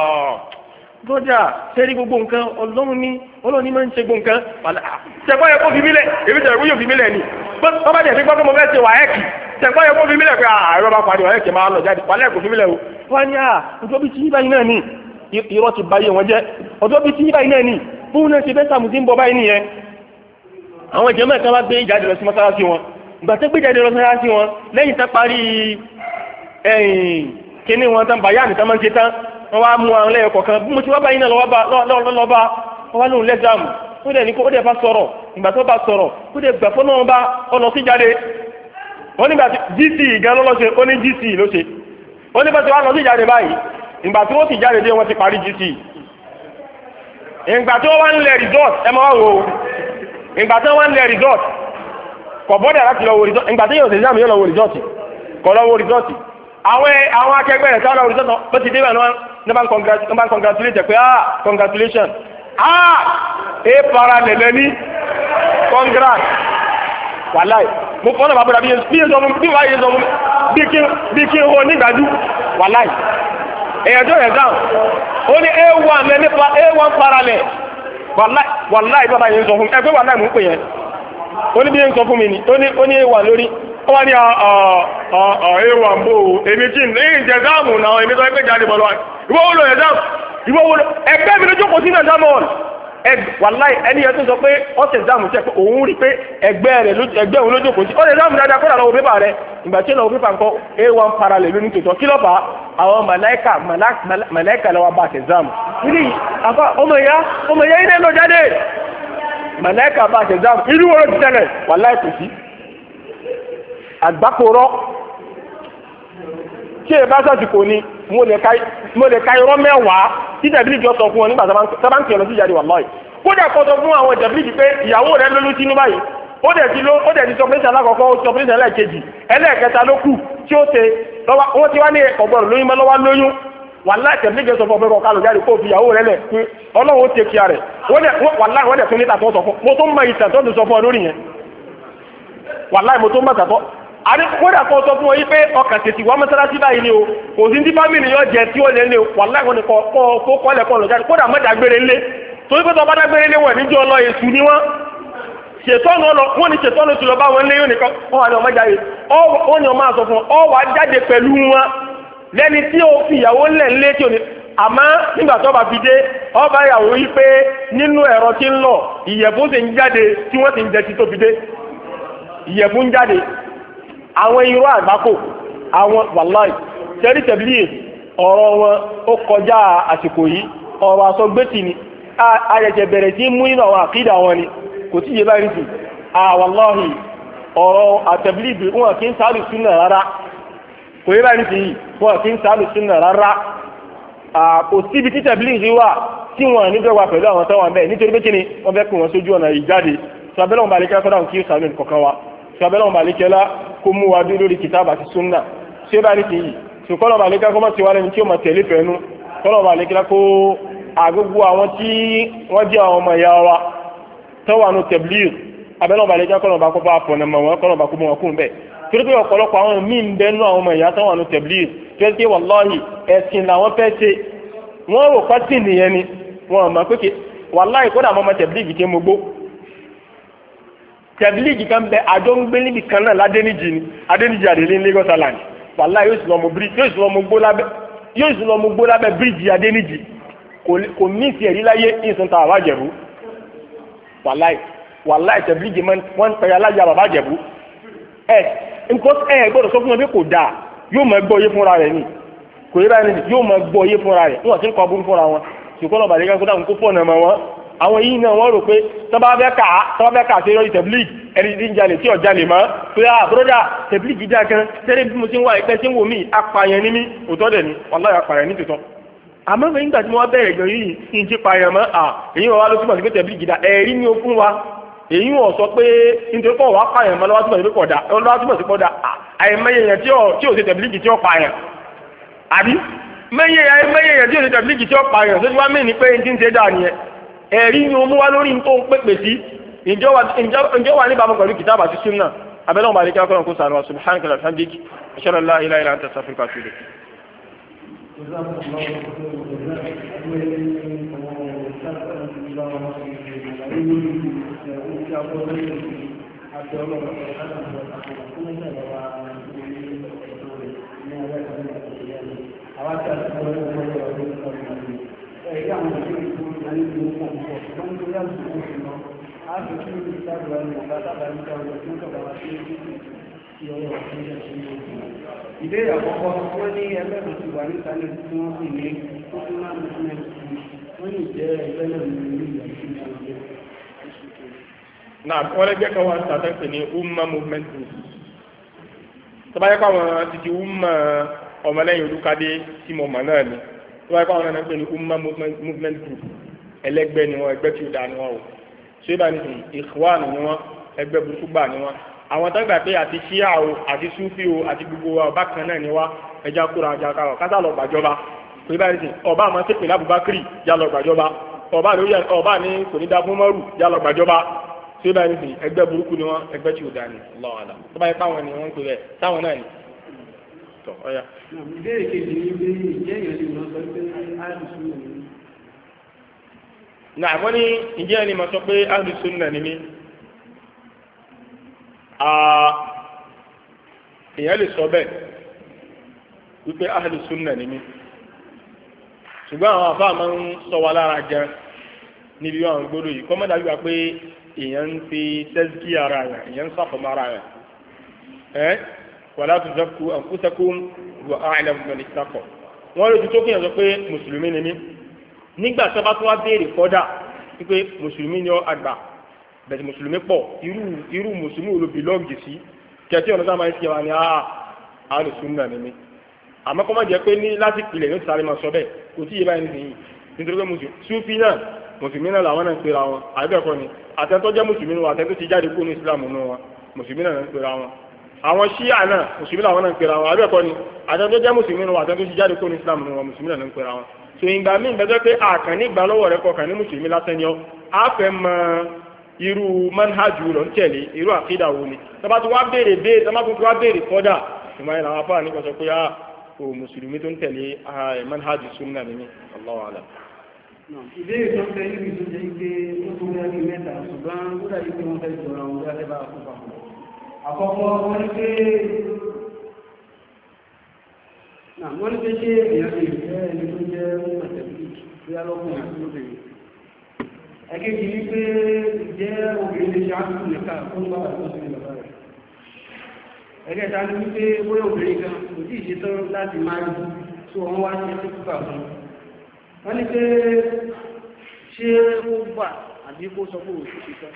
bọ́dà sẹ́rí gbogbo nǹkan ọlọ́run ní ọlọ́run ní máa ń ṣe gbogbo nǹkan ṣẹ̀kọ́ yẹ kó fi mílẹ̀ èmi tẹ̀rẹ̀ kó yóò fi mílẹ̀ ni tó bá jẹ́ sí gbọ́dọ̀ mo fẹ́ ṣe wáyẹ́kì tẹ̀gbọ́n yẹ kó fi mílẹ̀ pé àìrọ́ bá parí wáyẹ́kì máa lọ jáde wálẹ̀ kò fi mílẹ̀ o wọ́n ní à ọjọ́ bí tí yí báyìí náà ní irọ́ ti báyé wọn jẹ́ ọjọ́ bí tí yí báyìí náà ní fún náà ṣe fẹ́ sàmùtí ń bọ̀ báyìí nìyẹn àwọn ìjọ mẹ́ta bá gbé ìjáde lọ sí mọ́sálásí wọn ìgbà tó gbé ìjáde lọ sí mọ́sálásí wọn lẹ́yìn tán parí ẹ̀yìn kíní wọn tán bàyá nìkan máa ń ṣe tán wọ́n wá mú àwọn lẹ́yìn kọ̀ọ̀kan bí mo ti wá báyìí náà lọ́wọ́ bá wọ́n wá lóun lẹ́sàmù ó dẹ̀ ní kó ó dẹ̀ bá sọ̀rọ̀ ìgbà tó bá sọ̀rọ̀ ó dẹ̀ gbà fún náà bá ọ̀nà sí jáde wọ́n nígbà tí gc gan ló ṣe ó ní gc ló ṣe ó nígbà tí wọ́n lọ sí jáde báyìí ìgbà tí wọ́n sì jáde dé wọ́n ti parí gc ìgbà tí wọ́n wá ń lẹ resort ẹ máa wò ó ìgbà tí wọ́n wá ń lẹ resort kọ̀ bọ́dà láti lọ wo resort ìgbà tí yóò ṣe exam yóò lọ wo resort kọ̀ lọ wo resort àwọn àwọn akẹgbẹ́ rẹ̀ sáwọn resort ó ti dé bá ní bá ń congratulate pé ah congratulation ah e para lẹ̀lẹ́ ní congrats wàláì mo fọ́nà bàbá bí i sọ fún bí wáyé sọ fún bí kí n hó nígbàjú wàláì èyàn tó yẹ dáhùn ó ní a one lẹ nípa a one parallel wàláì bàbá yẹn sọ fún ẹgbẹ́ wàláì mú pè yẹn ó ní bí yẹn sọ fún mi ní ó ní a one lórí ó wá ní a one bó èmi tí ní ìjẹ̀dáàmù náà èmi tó ẹgbẹ́ jáde bọ̀ lọ́wọ́ ìwọ́ wọ́n lọ ẹ̀dáàmù ìwọ́ wọ́n lọ ẹgbẹ́ mi ló jókòó sí ẹ̀dáàmù wàláì ẹni yẹn tó sọ pé ọ̀sẹ̀ ẹ̀dáàmù tẹ́ pé òun rí pé ẹgbẹ́ rẹ̀ ẹgbẹ́ òun ló jókòó sí ọ̀sẹ̀ ẹ̀dáàmù dáadáa kó lọ́wọ́ pépà rẹ̀ ìgbà tí lọ́wọ́ pépà ńkọ́ a one parallel lónìí tòótọ́ kí ló fà á àwọn màláìkà màláìkà lọ́wọ́ bá àṣẹ ẹ̀dáàmù nílì àfa ọmọ ìyá ọmọ ìyá ilé lọ jáde màláìkà bá àṣẹ ẹ̀dáàmù irú wọn ti tẹ́lẹ̀ wàláì kò sí àgbákòrọ́ tí ẹ bá sàtìkò ni mo lè ka irọ́ mẹ́wàá tí tẹ̀bílìkì ọ̀sọ̀ fún wọn nígbà sábà ń kí ọ̀nà sí ìjáde wàláhì kódà kọ́ sọ fún àwọn tẹ̀bílìkì pé ìyàwó rẹ̀ lóyún sínú báyìí ó dẹ̀ ti ló ó dẹ̀ ti sọ pé alákọ̀ọ́kọ́ ó sọ pé ẹlẹ́ẹ̀kejì ẹlẹ́ẹ̀kẹta ló kù tí ó ṣe wọ́n ti wá ní ọ̀gbọ̀n lóyún mọ́ lọ́wọ́ lóyún wàláhì tẹ̀bílìkì ọ̀sọ̀ fún ọ̀pẹ̀kọ̀ kálọ̀ jáde kó fi ìyàwó rẹ̀ lẹ̀ pé ọlọ́run ó tẹ̀ kí a rẹ̀ wàláhì wọ́n dẹ̀ tún níta tó sọ fún mo tó ń mọ ìtàn tó sọ fún ọ lórí yẹn wàláhì mo tó ń mọ ìtàn tó kódà kọ́ sọ fún ọ yí pé ọkàn tètè wá mọ́sálásí báyìí ni o kò sí ní fámìlì yóò jẹ tí ó lé ní o wàláhì wọn ni kọ́ kọ́ kọ́ lẹ́kọ́ lọ jáde kódà mọ́jà gbére lé torí pé tọ́ bá dágbére lé wọ̀ níjọ́ lọ èṣù ni wọ́n ṣètọ́nù ọlọ wọ́n ní ṣètọ́nù tó lọ bá wọn lé yóò nìkan wọ́n wà ní ọmọ jáde wọ́n ní ọmọ àsọ fún ọ wà jáde pẹ̀lú wọn lẹ́ni tí ó fi ìyàwó lẹ̀ ńlé tí ò ní àmọ́ nígbà tó bá fi dé ọba ìyàwó yí pé nínú ẹ̀rọ tí ń lọ ìyẹ̀fun sì ń jáde tí wọ́n sì ń jẹ tí tó fi dé ìyẹ̀fun ń jáde àwọn irú àgbákò àwọn wàláì tẹ́rí tẹ̀blì ọ̀rọ̀ wọn ó kọjá àsìkò yìí ọ̀rọ̀ àsọgbẹ́tì ni ayẹ̀jẹ̀ bẹ̀rẹ̀ sí mú inú àwọn àkídà wọn ni kò tí yẹ báyìí sí àwàláhì ọ̀rọ̀ àtẹ̀blì wọn kí ń sáàlù súnà rárá kò yẹ báyìí sí wọn kí ń sáàlù súnà rárá kò síbi tí tẹ̀blì sí wà tí wọn ní dọ́gba pẹ̀lú àwọn tọ́wọ́n bẹ́ẹ̀ nítorí pé kíni wọ́n fẹ́ kún wọn sójú ọ̀nà ìjáde sàbẹ́lọ́n balẹ̀kẹ́ kọ́dà kí ó sàlù kọ̀kan wa sàbẹ́lọ́n balẹ̀kẹ́ lá kó mú wa dúró lórí kìtàbà àti súnà ṣé bá ní ti yìí ṣùkọ́lọ̀ bá lékà kó má ti wá lẹ́ni tí ó máa tẹ̀lé fẹ́nu kọ́lọ̀ bá lékà kó àgbógbó àwọn tí wọ́n jẹ́ àwọn ọmọ ìyá wa tọ́wà nù tẹ̀blír abẹ́lọ́ bá lékà kọ́lọ̀ bá kó bá pọ̀nà mọ̀ wọn kọ́lọ̀ bá kó mọ̀ wọn kún bẹ́ẹ̀ torí pé ọ̀pọ̀lọpọ̀ àwọn míì ń bẹ nú àwọn ọmọ ìyá tọ́wà nù tẹ̀blír tó ṣe wàláhì ẹ̀sìn làwọn fẹ́ ṣe wọ́n rò pátì nìyẹn ni wọ́n mọ̀ pé wàláhì kódà mọ́ tẹ̀blír kí mo gbó tẹ̀blíg kan bẹ àjọ ń gbé níbi kan náà ládẹ́nìjì ni adẹ́nìjì àdèlé ní Lagos Island wàlá yóò sì lọ mọ bíríjì yóò sì lọ mọ gbó lábẹ́ yóò sì lọ mọ gbó lábẹ́ bíríjì adẹ́nìjì kò ní ìsì ẹ̀rí láyé ìsìn ta bàbá Ìjẹ̀bú wàlá wàlá tẹ̀blíg wọ́n ń pẹ̀yà láyà bàbá Ìjẹ̀bú ẹ̀ nǹkan ẹ̀ gbọ́dọ̀ sọ fún wọn pé kò dáa yóò máa gbọ́ yé fúnra rẹ̀ ni kò yé báyìí yóò máa gbọ́ yé fúnra rẹ̀ wọ́n ti ń kọ́ burú fúnra wọn ṣùgbọ́n ọba àdéhùn kó dáhùn kó fọ́ọ̀nà mọ́ wọn àwọn yìí náà wọ́n rò pé tọ́ba fẹ́ kà á tọ́ba fẹ́ kà á sí lórí tẹ̀blíg ẹni tí ń jalè tí ò jalè mọ́ pé à bróda tẹ̀blíg dá kan tẹ́lẹ̀ bí mo ti ń wá ẹgbẹ́ tí ń wò mí apààyàn ní mí òótọ́ dẹ̀ ni wàláhì apààyàn ní tòótọ́ àmọ́ mi nígbà tí mo wá bẹ̀rẹ̀ gan yìí kí n ti pààyàn mọ́ à èyí wọ́n wá ló túmọ̀ sí pé tẹ̀blíg dá ẹ̀rí ni ó fún wa èyí wọ́n sọ pé nítorí pọ̀ wá pààyàn mọ́ lọ́wọ́ túmọ̀ sí pé kọ̀ dá lọ́wọ́ túmọ̀ sí pọ̀ dá àìmọye yẹn tí ò ṣe tẹ̀blíg tí ó pààyàn àbí mẹ́yẹ àìmọye yẹn tí ò ṣe tẹ̀blíg tí ó pààyàn sójú wá mí ní pé n ti ń ṣe dáa nìyẹn ẹ̀rí ni ó mú wá lórí tó ń pèpè sí ìjọ wà níbàámu pẹ̀lú kìtàbà àti súnà abẹ́lẹ́ wọn bá lè kí akọ́nà kó sànù wa subhanaka wa bihamdika ashhadu an la ilaha illa anta astaghfiruka wa atubu ilayk. àti ọlọ́run ọ̀sẹ̀ láti ọ̀sẹ̀ àti ọ̀sẹ̀ ìjọba ní ẹgbẹ́ kan ní àtìlẹ́yìn ni àwọn àti àti ọ̀sẹ̀ ìjọba ọdún ọdún ọdún ẹ̀rí àwọn ìṣẹ́ ìlú ìlànà ìlú pọ̀ pọ̀ wọ́n ń torí àsìkò oṣù náà á fi kí ní ìdájọ́ ẹni ọ̀gá tábà ń dáwọ́ tí wọ́n tọ̀gbà wá sí ti ọwọ́ ọ̀sẹ̀ ìjọba ìbéèrè àkọ́kọ́ wọ́n ní ẹgbẹ́ kan ti wà ní ìsàlẹ̀ tí wọ́n sì ní tó tún máa ń mú wọ́n ní ìjẹ́ ẹgbẹ́ náà ní ìlú ìyá sí ìṣàlẹ̀. náà wọ́n lẹ́gbẹ́ kan wá sàtẹ́sì ní umma movement group tó bá yẹ kó àwọn títí umma ọmọlẹ́yìn olùkadé tí mo mọ̀ náà ni tó bá yẹ kó àwọn náà ń pè ní umma movement group ẹlẹ́gbẹ́ ni wọ́n ẹgbẹ́ tí ó dáa ni wọ́n o ṣé bá ní sìn ikhwan ni wọ́n ẹgbẹ́ burúkú gbà ni wọ́n àwọn tó gbà pé àti ṣíà o àti súfì o àti gbogbo wa ọba kan náà ni wá ẹja kúrò ajá karọ kátà lọ gbàjọba pé báyìí sìn ọba àmọ́ sèpè lábùbákírì já lọ gbàjọba ọba lórí ọba ní kò ní dá fún mọ́rù já lọ gbàjọba ṣé báyìí sìn ẹgbẹ́ burúkú ni wọ́n ẹgbẹ́ tí ò dáa ni Allahu a'lam tó báyìí káwọn ni wọ́n ń pè bẹ́ẹ̀ táwọn náà ni. tọ ọya. ìbéèrè kejì ni pé ìjẹ́ ìyẹn lè lọ sọ pé àìsùn ní. nà àwọn ní ìjẹ́ ẹni mọ̀ sọ pé àìsùn náà ni mí. èèyàn lè sọ bẹ́ẹ̀ wípé ahlu sunna ni mí ṣùgbọ́n àwọn àfáà máa ń sọ wa lára gan níbi àwọn gbọ́dọ̀ yìí kọ́ mọ́dà wíwá pé èèyàn ń fi tẹ́síkì ara rẹ̀ èèyàn ń sàfọ̀mọ́ ara rẹ̀ ẹ́ wala tuzakku anfusakum wa a'lamu biman ittaqa wọ́n lè tó kéèyàn sọ pé mùsùlùmí ni mí nígbà tí wọ́n bá tún wá béèrè kọ́dà wípé mùsùlùmí ni ó àgbà bẹ̀rẹ̀ mùsùlùmí pọ̀ irú irú mùsùlùmí wo ló bìlọ́ǹgì sí kẹtí ọ̀nà sáà máa ń ṣe wa ni àá àlùsùnnà ni mí àmọ́ kọ́ máa jẹ́ pé ní láti pilẹ̀ ní sáré máa sọ bẹ́ẹ̀ kò tí yé báyìí nísìnyí nítorí pé mùsùlùmí súfì náà mùsùlùmí náà làwọn náà ń pera wọn àbẹ́ẹ̀kọ́ ni àtẹ́ntọ́ jẹ́ mùsùlùmí nù àtẹ́ntọ́ ti jáde kó ní ìsìlámù nù wọn mùsùlùmí náà ń pera wọn àwọn ṣíà náà mùsùlùmí làwọn náà ń pera wọn àbẹ́ẹ̀kọ́ ni àtẹ́ntọ́ jẹ́ mùsùlùmí nù àtẹ́ntọ́ ti jáde kó ní ìsìlámù nù wọn mùsùlùmí náà ń pera wọn so ìgbà míì bẹ́ẹ̀ pé àkàn nígbà lọ́wọ́ rẹ kọkàn ní mùsùlùmí lásán ni ọ́ á fẹ́ mọ irú manhaju lọ ń tẹ̀lé irú àkídà wo ni tọ́ba tí wá béèrè béèrè tọ́ba tí wá béèrè kọ́dà ìmọ̀ ẹ̀ làwọn afáà nípa sọ pé á o mùsùlùmí tó ń tẹ̀lé manhaju sunna ni mí Allahu a'lam. ìbéèrè tó ń bẹ níbi tó jẹ́ pé ó tó bẹ́ẹ̀ bí mẹ́ta ṣùgbọ́n ó dàbí pé wọ́n fẹ́ jọra wọn bí wọ́n bá kó papọ̀. àkọ́kọ́ wọ́n ní pé wọ́n ní pé ṣé èèyàn lè jẹ́ ẹni tó jẹ́ mọ̀tẹ́bí bí alọ́kùnrin àti lóbìnrin. ẹ̀kejì ní pé jẹ́ obìnrin lè ṣe àtúntò nìka fún bàbá tó ti bàbá rẹ̀. ẹ̀kẹta ní wípé bóyá obìnrin kan kò tí ì ṣetán láti máa rí tó wọ́n wá ṣe sí púpà fún un. wọ́n ní pé ṣé ó gbà àbí kó sọ pé òṣù ṣetán.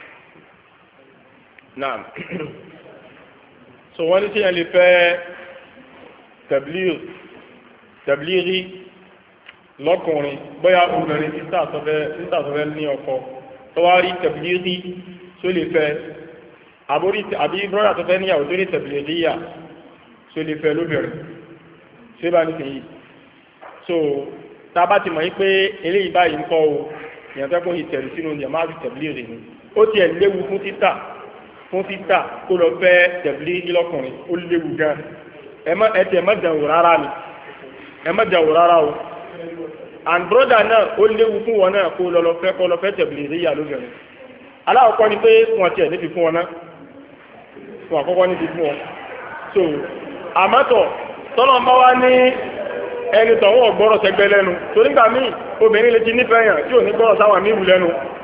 naam so wọ́n ní tí yẹn lè fẹ́ tẹ̀blíìrì tẹ̀blíìrì lọ́kùnrin bóyá obìnrin títà sọfẹ́ ní ọkọ tó wá rí tẹ̀blíìrì tó lè fẹ́ àbí brọ́dà tó fẹ́ níyàwó tó ní tẹ̀blíìrìyà tó lè fẹ́ lóbìnrin ṣé bá ní sèyí so tá a bá ti mọ̀ yí pé eléyìí báyìí ń kọ́ o ìyàn fẹ́ kó ìtẹ̀lú sínú jàmáà tẹ̀blíìrì ni ó tiẹ̀ léwu fún títà fún títà kó lọ fẹ́ tẹ̀blíìrì lọ́kùnrin ó léwu gan ẹ tẹ̀ má dẹ̀wò rárá ni ẹ má dẹ̀wò rárá o and brother náà ó léwu fún wọn náà kó lọ lọ fẹ́ kó lọ fẹ́ tẹ̀blíìrìyà lóbìnrin aláwọ̀kọ́ ni pé wọn tiẹ̀ nífi fún wọn náà wọn àkọ́kọ́ nífi fún wọn so àmọ́tọ̀ tọ́lọ́ bá wá ní ẹni tọ̀wọ́ ọ̀gbọ́rọ̀ sẹgbẹ́ lẹ́nu torí gbà míì obìnrin lè ti nífẹ̀ẹ́ yàn tí ò ní gbọ́rọ̀ sáwọn míì wù lẹ́nu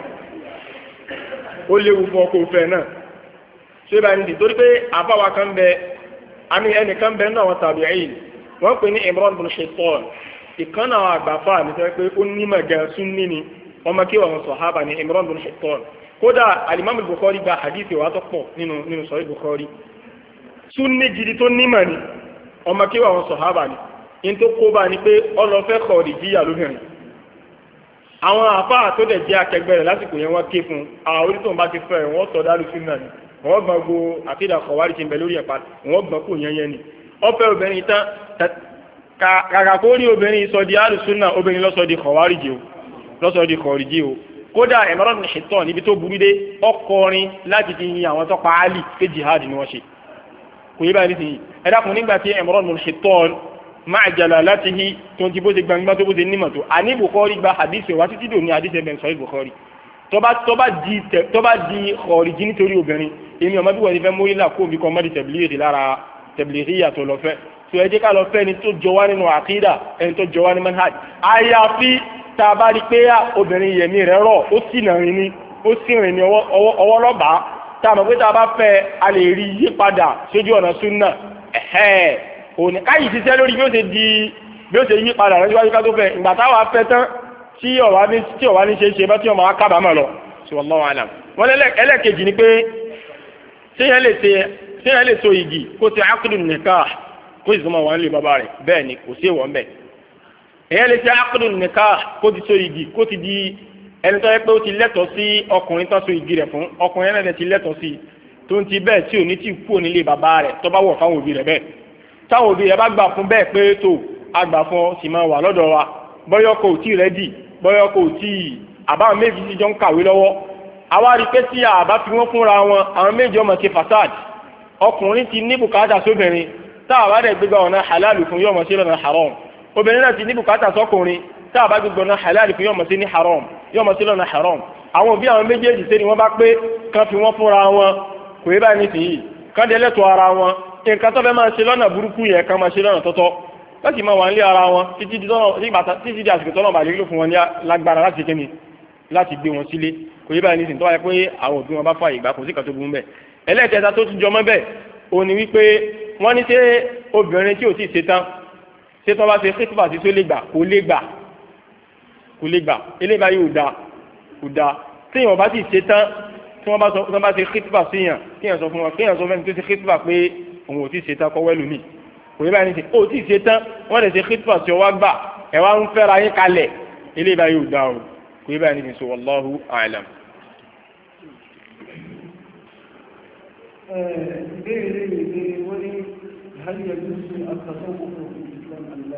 ó léwu fún ọkọ òfẹ́ náà ṣé bá nídìí torí pé àbáwa kan bẹ àmì ẹnìkan bẹ náà wọn tàbí ẹ̀yìn wọ́n pè ní Imran bin Shaitan ìkan náà àgbàfà nítorí pé ó nímọ̀ gan Sunni ni ọmọ kí wọn sàhábà ní Imran bin Shaitan kódà alimami Bukhari gba hadithi wa tó pọ̀ nínú nínú Sahih Bukhari Sunni gidi tó nímọ̀ ni ọmọ kí wọn sàhábà ni in tó kó bá ní pé ọlọ́fẹ́ kọ̀ọ̀dìjíyà lóbìnrin àwọn àfáà tó dẹ̀ jẹ́ akẹgbẹ́ rẹ̀ lásìkò yẹn wọ́n ké fún àwọn orí tó ń bá ti fẹ́ wọ́n sọ dálù sínú náà ni wọ́n gbọ́n gbo àkídà kọ̀wárí ti ń bẹ lórí ẹ̀pá wọ́n gbọ́n kò yẹn yẹn ni ọfẹ́ obìnrin tán kàkà kó rí obìnrin sọ di alùsùn náà obìnrin lọ́sọ di kọ̀wárí jì o lọ́sọ di kọ̀wárí jì o kódà Imran bin Shaitan níbi tó burú dé ọkọrin láti fi yin àwọn tó pa Àlì pé jihad ni wọ́n ṣe kò yí báyìí nísìnyí ẹ dákun nígbà tí Imran bin Shaitan máa jàlá láti hí tó ti bó ṣe gbangba tó bó ṣe nímọ̀ tó àní Bukhari gba hadith wá títí dò ní hadith ẹ̀bẹ̀ sọ Bukhari tó bá di kọ̀ọ̀rìjì nítorí obìnrin èmi ọmọ bí wọ́n ti fẹ́ mórí là kó mi kọ́ mọ́dì tẹ̀blìrì lára tẹ̀blìrì yàtọ̀ lọ fẹ́ tó ẹ jẹ́ ká lọ fẹ́ ẹni tó jọ wá nínú àkídà ẹni tó jọ wá ní manhaj àyàfi tá a bá rí pé obìnrin yẹ̀mí rẹ̀ rọ̀ ó sì nà rìn ní ó sì rìn ní ọwọ́ lọ́bàá tá a mọ̀ pé tá a bá fẹ́ a lè rí yí padà sójú ọ̀nà súnà ẹ̀hẹ́ òní káyì ṣiṣẹ́ lórí bí ó ṣe di bí ó ṣe yí padà lọ́jọ́ wájú ká tó fẹ́ ìgbà táwa fẹ́ tán tí ọ̀wá ní tí ọ̀wá ní ṣe ṣe bá tí ọmọ akábàámọ̀ lọ sí wallahu alam. wọ́n ẹlẹ́kejì ni pé ṣéyàn lè ṣe ṣéyàn lè so igi kó ti aqdun nikah kó sì sọmọ wọn lè bàbá rẹ̀ bẹ́ẹ̀ ni kò sí ìwọ̀n bẹ́ẹ̀. èyàn lè ṣe aqdun nikah kó ti so igi kó ti di ẹni tó yẹ pé ó ti lẹ́tọ̀ọ́ sí ọkùnrin tó so igi rẹ̀ fún ọkùnrin náà ti lẹ́tọ̀ọ́ sí tó ń ti bẹ́ẹ̀ tí ò ní tí kú nílé bàbá rẹ̀ tó bá wọ̀ fáwọn òbí rẹ̀ bẹ́ẹ̀ táwọn òbí rẹ̀ bá gbà fún bẹ́ẹ̀ pé tó àgbà fún ọ sì máa wà lọ́dọ̀ wa bọ́yọ̀ kò tí rẹ́dì bọ́yọ̀ kò tí àbáwọn méjì ti jọ ń kàwé lọ́wọ́ àwa rí pé tí àbá fi wọ́n fúnra wọn àwọn méjì ọmọ ṣe fasad ọkùnrin ti ní bùkátà sóbìnrin tá àbá dẹ̀ gbégbá ọ̀nà halal fún yọmọ sí lọ́nà haram obìnrin náà ti ní bùkátà sọkùnrin tá àbá gbégbá ọ̀nà halal fún yọmọ sí ní haram yọmọ sí lọ́nà haram àwọn òbí àwọn méjèèjì sẹ́ni wọ́n bá pé kán fi wọ́n fúnra wọn kò yẹ báyìí nísìnyí kán dé lẹ́tọ̀ọ́ ara wọn nǹkan tó fẹ́ máa ṣe lọ́nà burúkú yẹ kán máa ṣe lọ́nà tọ́tọ́ láti máa wà nílé ara wọn títí di àsìkò tọ́nà bàjẹ́ ló fún wọn ní lágbára láti kéde láti gbé wọn sílé kò yẹ báyìí nísìnyí tó wáyé pé àwọn òbí wọn bá fà ìgbà kò sí kan tó burú bẹ́ẹ̀. ẹlẹ́ẹ̀kẹta tó tún jọmọ́ bẹ́ẹ̀ ó ní wípé wọ́n ní ṣé obìnrin tí ò tíì ṣetán ṣé tó bá ṣe kíkúbà sí tó lè gbà kò lè gbà kò lè gbà eléyìí báyìí ò dáa kò dáa téèyàn bá ti ṣetán tí wọ́n bá sọ wọ́n bá ṣe kíkúbà síyàn kéèyàn sọ fún wọn kéèyàn sọ fẹ́ni tó ṣe kíkúbà pé òun ò tíì ṣetán kọ́ wẹ́lú mi kò yẹ báyìí nísìnyí ó tíì ṣetán wọ́n lè ṣe kíkúbà sí ọwọ́ gbà ẹ̀ wá ń fẹ́ra yín kalẹ̀ eléyìí báyìí ò dáa o kò yẹ báyìí nísìnyí sọ wallahu a'lam. ìbéèrè lè ní wọ́n ní hal yajuzu at-tasawwuf fi al-islam am la.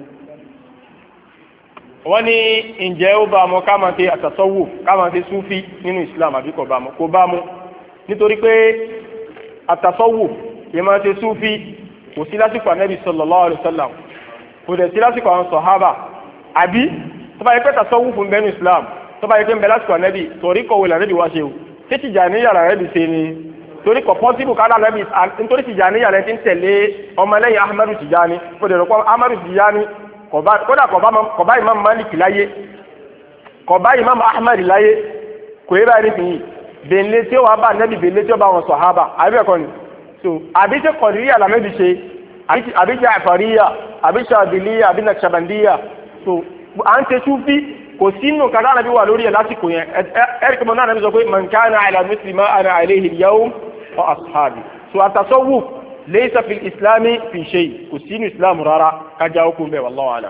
wọ́n ní ǹjẹ́ ó bá mọ́ ká máa ṣe at-tasawwuf ká máa ṣe súfì nínú islam àbí kò bá mọ́ kò bá mọ́ nítorí pé at-tasawwuf yẹ máa ṣe súfì kò sí lásìkò ànábì sallallahu alaihi wasallam kò dẹ̀ sí lásìkò àwọn sọ̀hábà àbí tó bá yẹ pé tasawwuf fún bẹ́ẹ̀ ní islam tó bá yẹ pé ń bẹ lásìkò ànábì torí kọ̀wé lànábì wá ṣe o tí Tìjàníyà lànábì ṣe ni torí kọ̀ pọ́sibù ká lànábì nítorí Tìjàníyà lẹ́ ti ń tẹ̀lé ọmọlẹ́yìn Ahmadu Tìjàní kò dẹ̀ rọ̀ pọ́ Ahmadu Tìjàní kódà kọ̀bá imam Malik láyé kọ̀bá imam Ahmad láyé kò yẹ báyìí nìyí bèèlè tí ó wà bá ànábì bèèlè tí ó bá wọn sọ̀hábà àbí ẹ̀kọ́ ni so àbí tí kọ̀dìríyà lànábì ṣe àbí Ja'fariyya àbí Shadiliyya àbí Naqshbandiyya so à ń ṣe Sufi kò sínú kàdá ànábì wà lórí ẹ̀ lásìkò yẹn ẹ̀rí kọ́mọ náà ànábì sọ pé man kana ala mithli ma ana alayhi al-yawm wa ashabi so at-tasawwuf laysa fil islami fi shay kò sínú islam rárá kájà ó kún bẹ́ẹ̀ wallahu alam.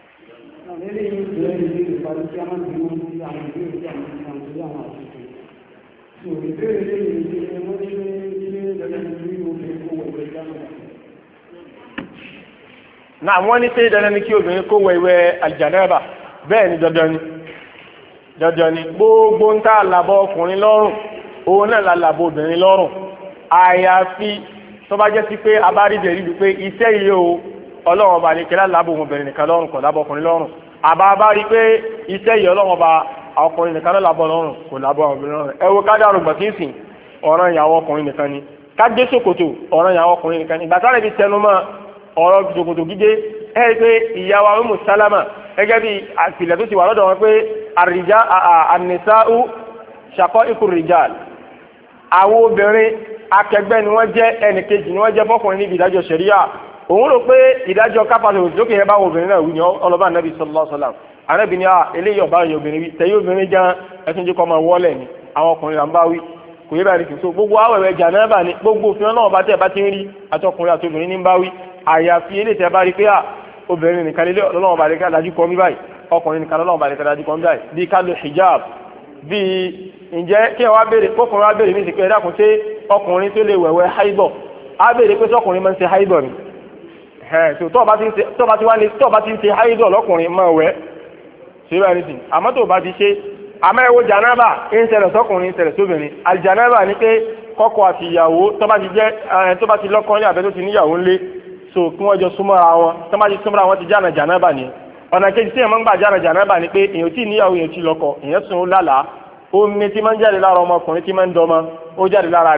náà wọ́n ní ṣé dandan ni kí obìnrin kó wẹ̀ ìwẹ̀ aljanaba bẹ́ẹ̀ ni dandan ni dandan ni gbogbo ń tà lábọ́ ọkùnrin lọ́rùn òun náà la lábọ́ obìnrin lọ́rùn àyàfi tó bá jẹ́ sí pé abárídẹ̀ rí pé iṣẹ́ yìí o ọlọ́run ọba ní kílá lábọ́ obìnrin nìkan lọ́rùn kò lábọ́ ọkùnrin lọ́rùn àbá bá rí pé iṣẹ́ yìí ọlọ́run ọba ọkùnrin nìkan lábọ́ lọ́rùn kò lábọ́ obìnrin lọ́rùn ẹ wo kádàrú gbàtínsìn ọ̀ràn ìyàwó ọkùnrin nìkan ni kágbé ṣòkòtò ọ̀ràn ìyàwó ọkùnrin nìkan ni ìgbà sáré fi tẹnu mọ́ ọ̀rọ̀ ṣòkòtò gígé ẹ rí pé ìyàwó Ummu Salama gẹ́gẹ́ bí àpilẹ̀ tó ti wà lọ́dọ̀ wọn pé àrìjá an-nisā'u shaqā'iqu r-rijāl àwọn obìnrin akẹgbẹ́ ni wọ́n jẹ́ ẹnì kejì ni wọ́n jẹ́ fọ́kùnrin níbi ìdájọ́ ṣẹ̀ríyà òun rò pé ìdájọ́ kápásọ̀ òsókè yẹn bá wọn obìnrin náà wí ní ọlọ́ba nàbì sallallahu alaihi wasallam ànábì ní eléyìí ọba yẹn obìnrin wí tẹ̀yí obìnrin jẹ́ ẹtún jẹ́ kọ́ máa wọ́lẹ̀ ni àwọn ọkùnrin là ń bá wí kò yẹ báyìí so gbogbo awẹ̀wẹ̀ jànáàbà ni gbogbo òfin náà bá tẹ̀ bá ti ń rí àtọkùnrin àti obìnrin ní ń bá wí àyàfi eléyìí tẹ́ bá rí pé obìnrin nìkan lé ọlọ́wọ́n bá lè ká dájú kọ́ mí báyìí ọkùnrin nìkan lọ́wọ́n bá lè ká dájú kọ́ mí báyìí bí ká lo hijab bí ǹjẹ́ kí ẹ wá béèrè kókùnrin wá béèrè ní ìsìnkú ẹ̀dá kún sí ọkùnrin tó lè wẹ̀wẹ̀ haibọ̀ á béèrè pé sọkùnrin máa ń ṣe haibọ̀ ni tó bá ti wá ní tó bá ti ń ṣe haibọ̀ lọ́kùnrin máa wẹ̀ ṣé bá ní sìn àmọ́ tó bá ti ṣe àmọ́ ẹ̀wọ̀ jànáàbà ń ṣẹlẹ̀ sọkùnrin ń ṣẹlẹ̀ sóbìnrin àlìjànáàbà ni pé kọ́kọ́ àti ìyàwó tó bá ti jẹ́ tó bá ti lọ́kọ ní àbẹ́ tó ti níyàwó ńlé so kí wọ́n jọ súnmọ́ra wọn tó bá ti súnmọ́ra wọn ti jáná jànáàbà ni ọ̀nà kejì tí èèyàn máa ń gbà jáná jànáàbà ni pé èèyàn tí níyàwó èèyàn ti lọ́kọ èèyàn sùn ó lálàá omi tí máa ń jáde lára ọmọkùnrin tí máa ń dọmọ ó jáde lára rẹ̀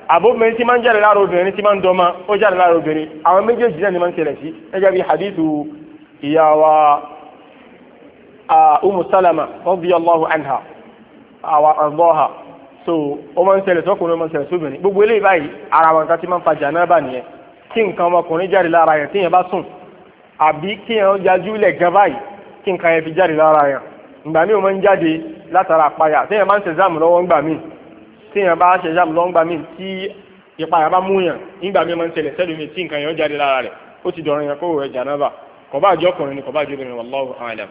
àbóbìnrin tí máa ń jáde lára obìnrin tí máa ń dọ́mọ ó jáde lára obìnrin àwọn méjèèjì náà ni máa ń ṣẹlẹ̀ sí ẹjẹ́ bí hadithu ìyá wa Umu Salama radiyallahu anha àwọn àrùbọ́ha so ó máa ń ṣẹlẹ̀ sọ́kùnrin ó máa ń ṣẹlẹ̀ sóbìnrin gbogbo eléyìí báyìí ara wọn kan tí máa ń fa jànábà nìyẹn kí nǹkan ọmọkùnrin jáde lára yẹn tí yẹn bá sùn àbí kí yẹn yajú lẹ̀ gan báyìí kí nǹkan yẹn fi jáde lára yẹn ìgbà míì ó máa ń jáde látara àpáyà tí yẹn bá ń ṣe záàmù lọ́wọ́ ńgbà míì tí yẹn bá ṣe záàmù lọ́wọ́ ńgbà míì tí ìpayà bá mú yàn nígbà míì máa ń ṣẹlẹ̀ sẹ́lùmí tí nǹkan yẹn jáde lára rẹ̀ ó ti dọ̀rọ̀ yẹn kó wẹ̀ jànábà kò bá àjọ ọkùnrin ni kò bá àjọ obìnrin wallahu a'lam.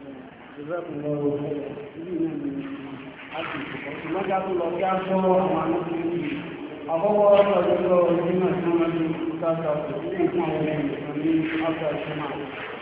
àkọ́kọ́ ọ̀rọ̀ ìjọba ìgbìmọ̀ tí wọ́n ti ká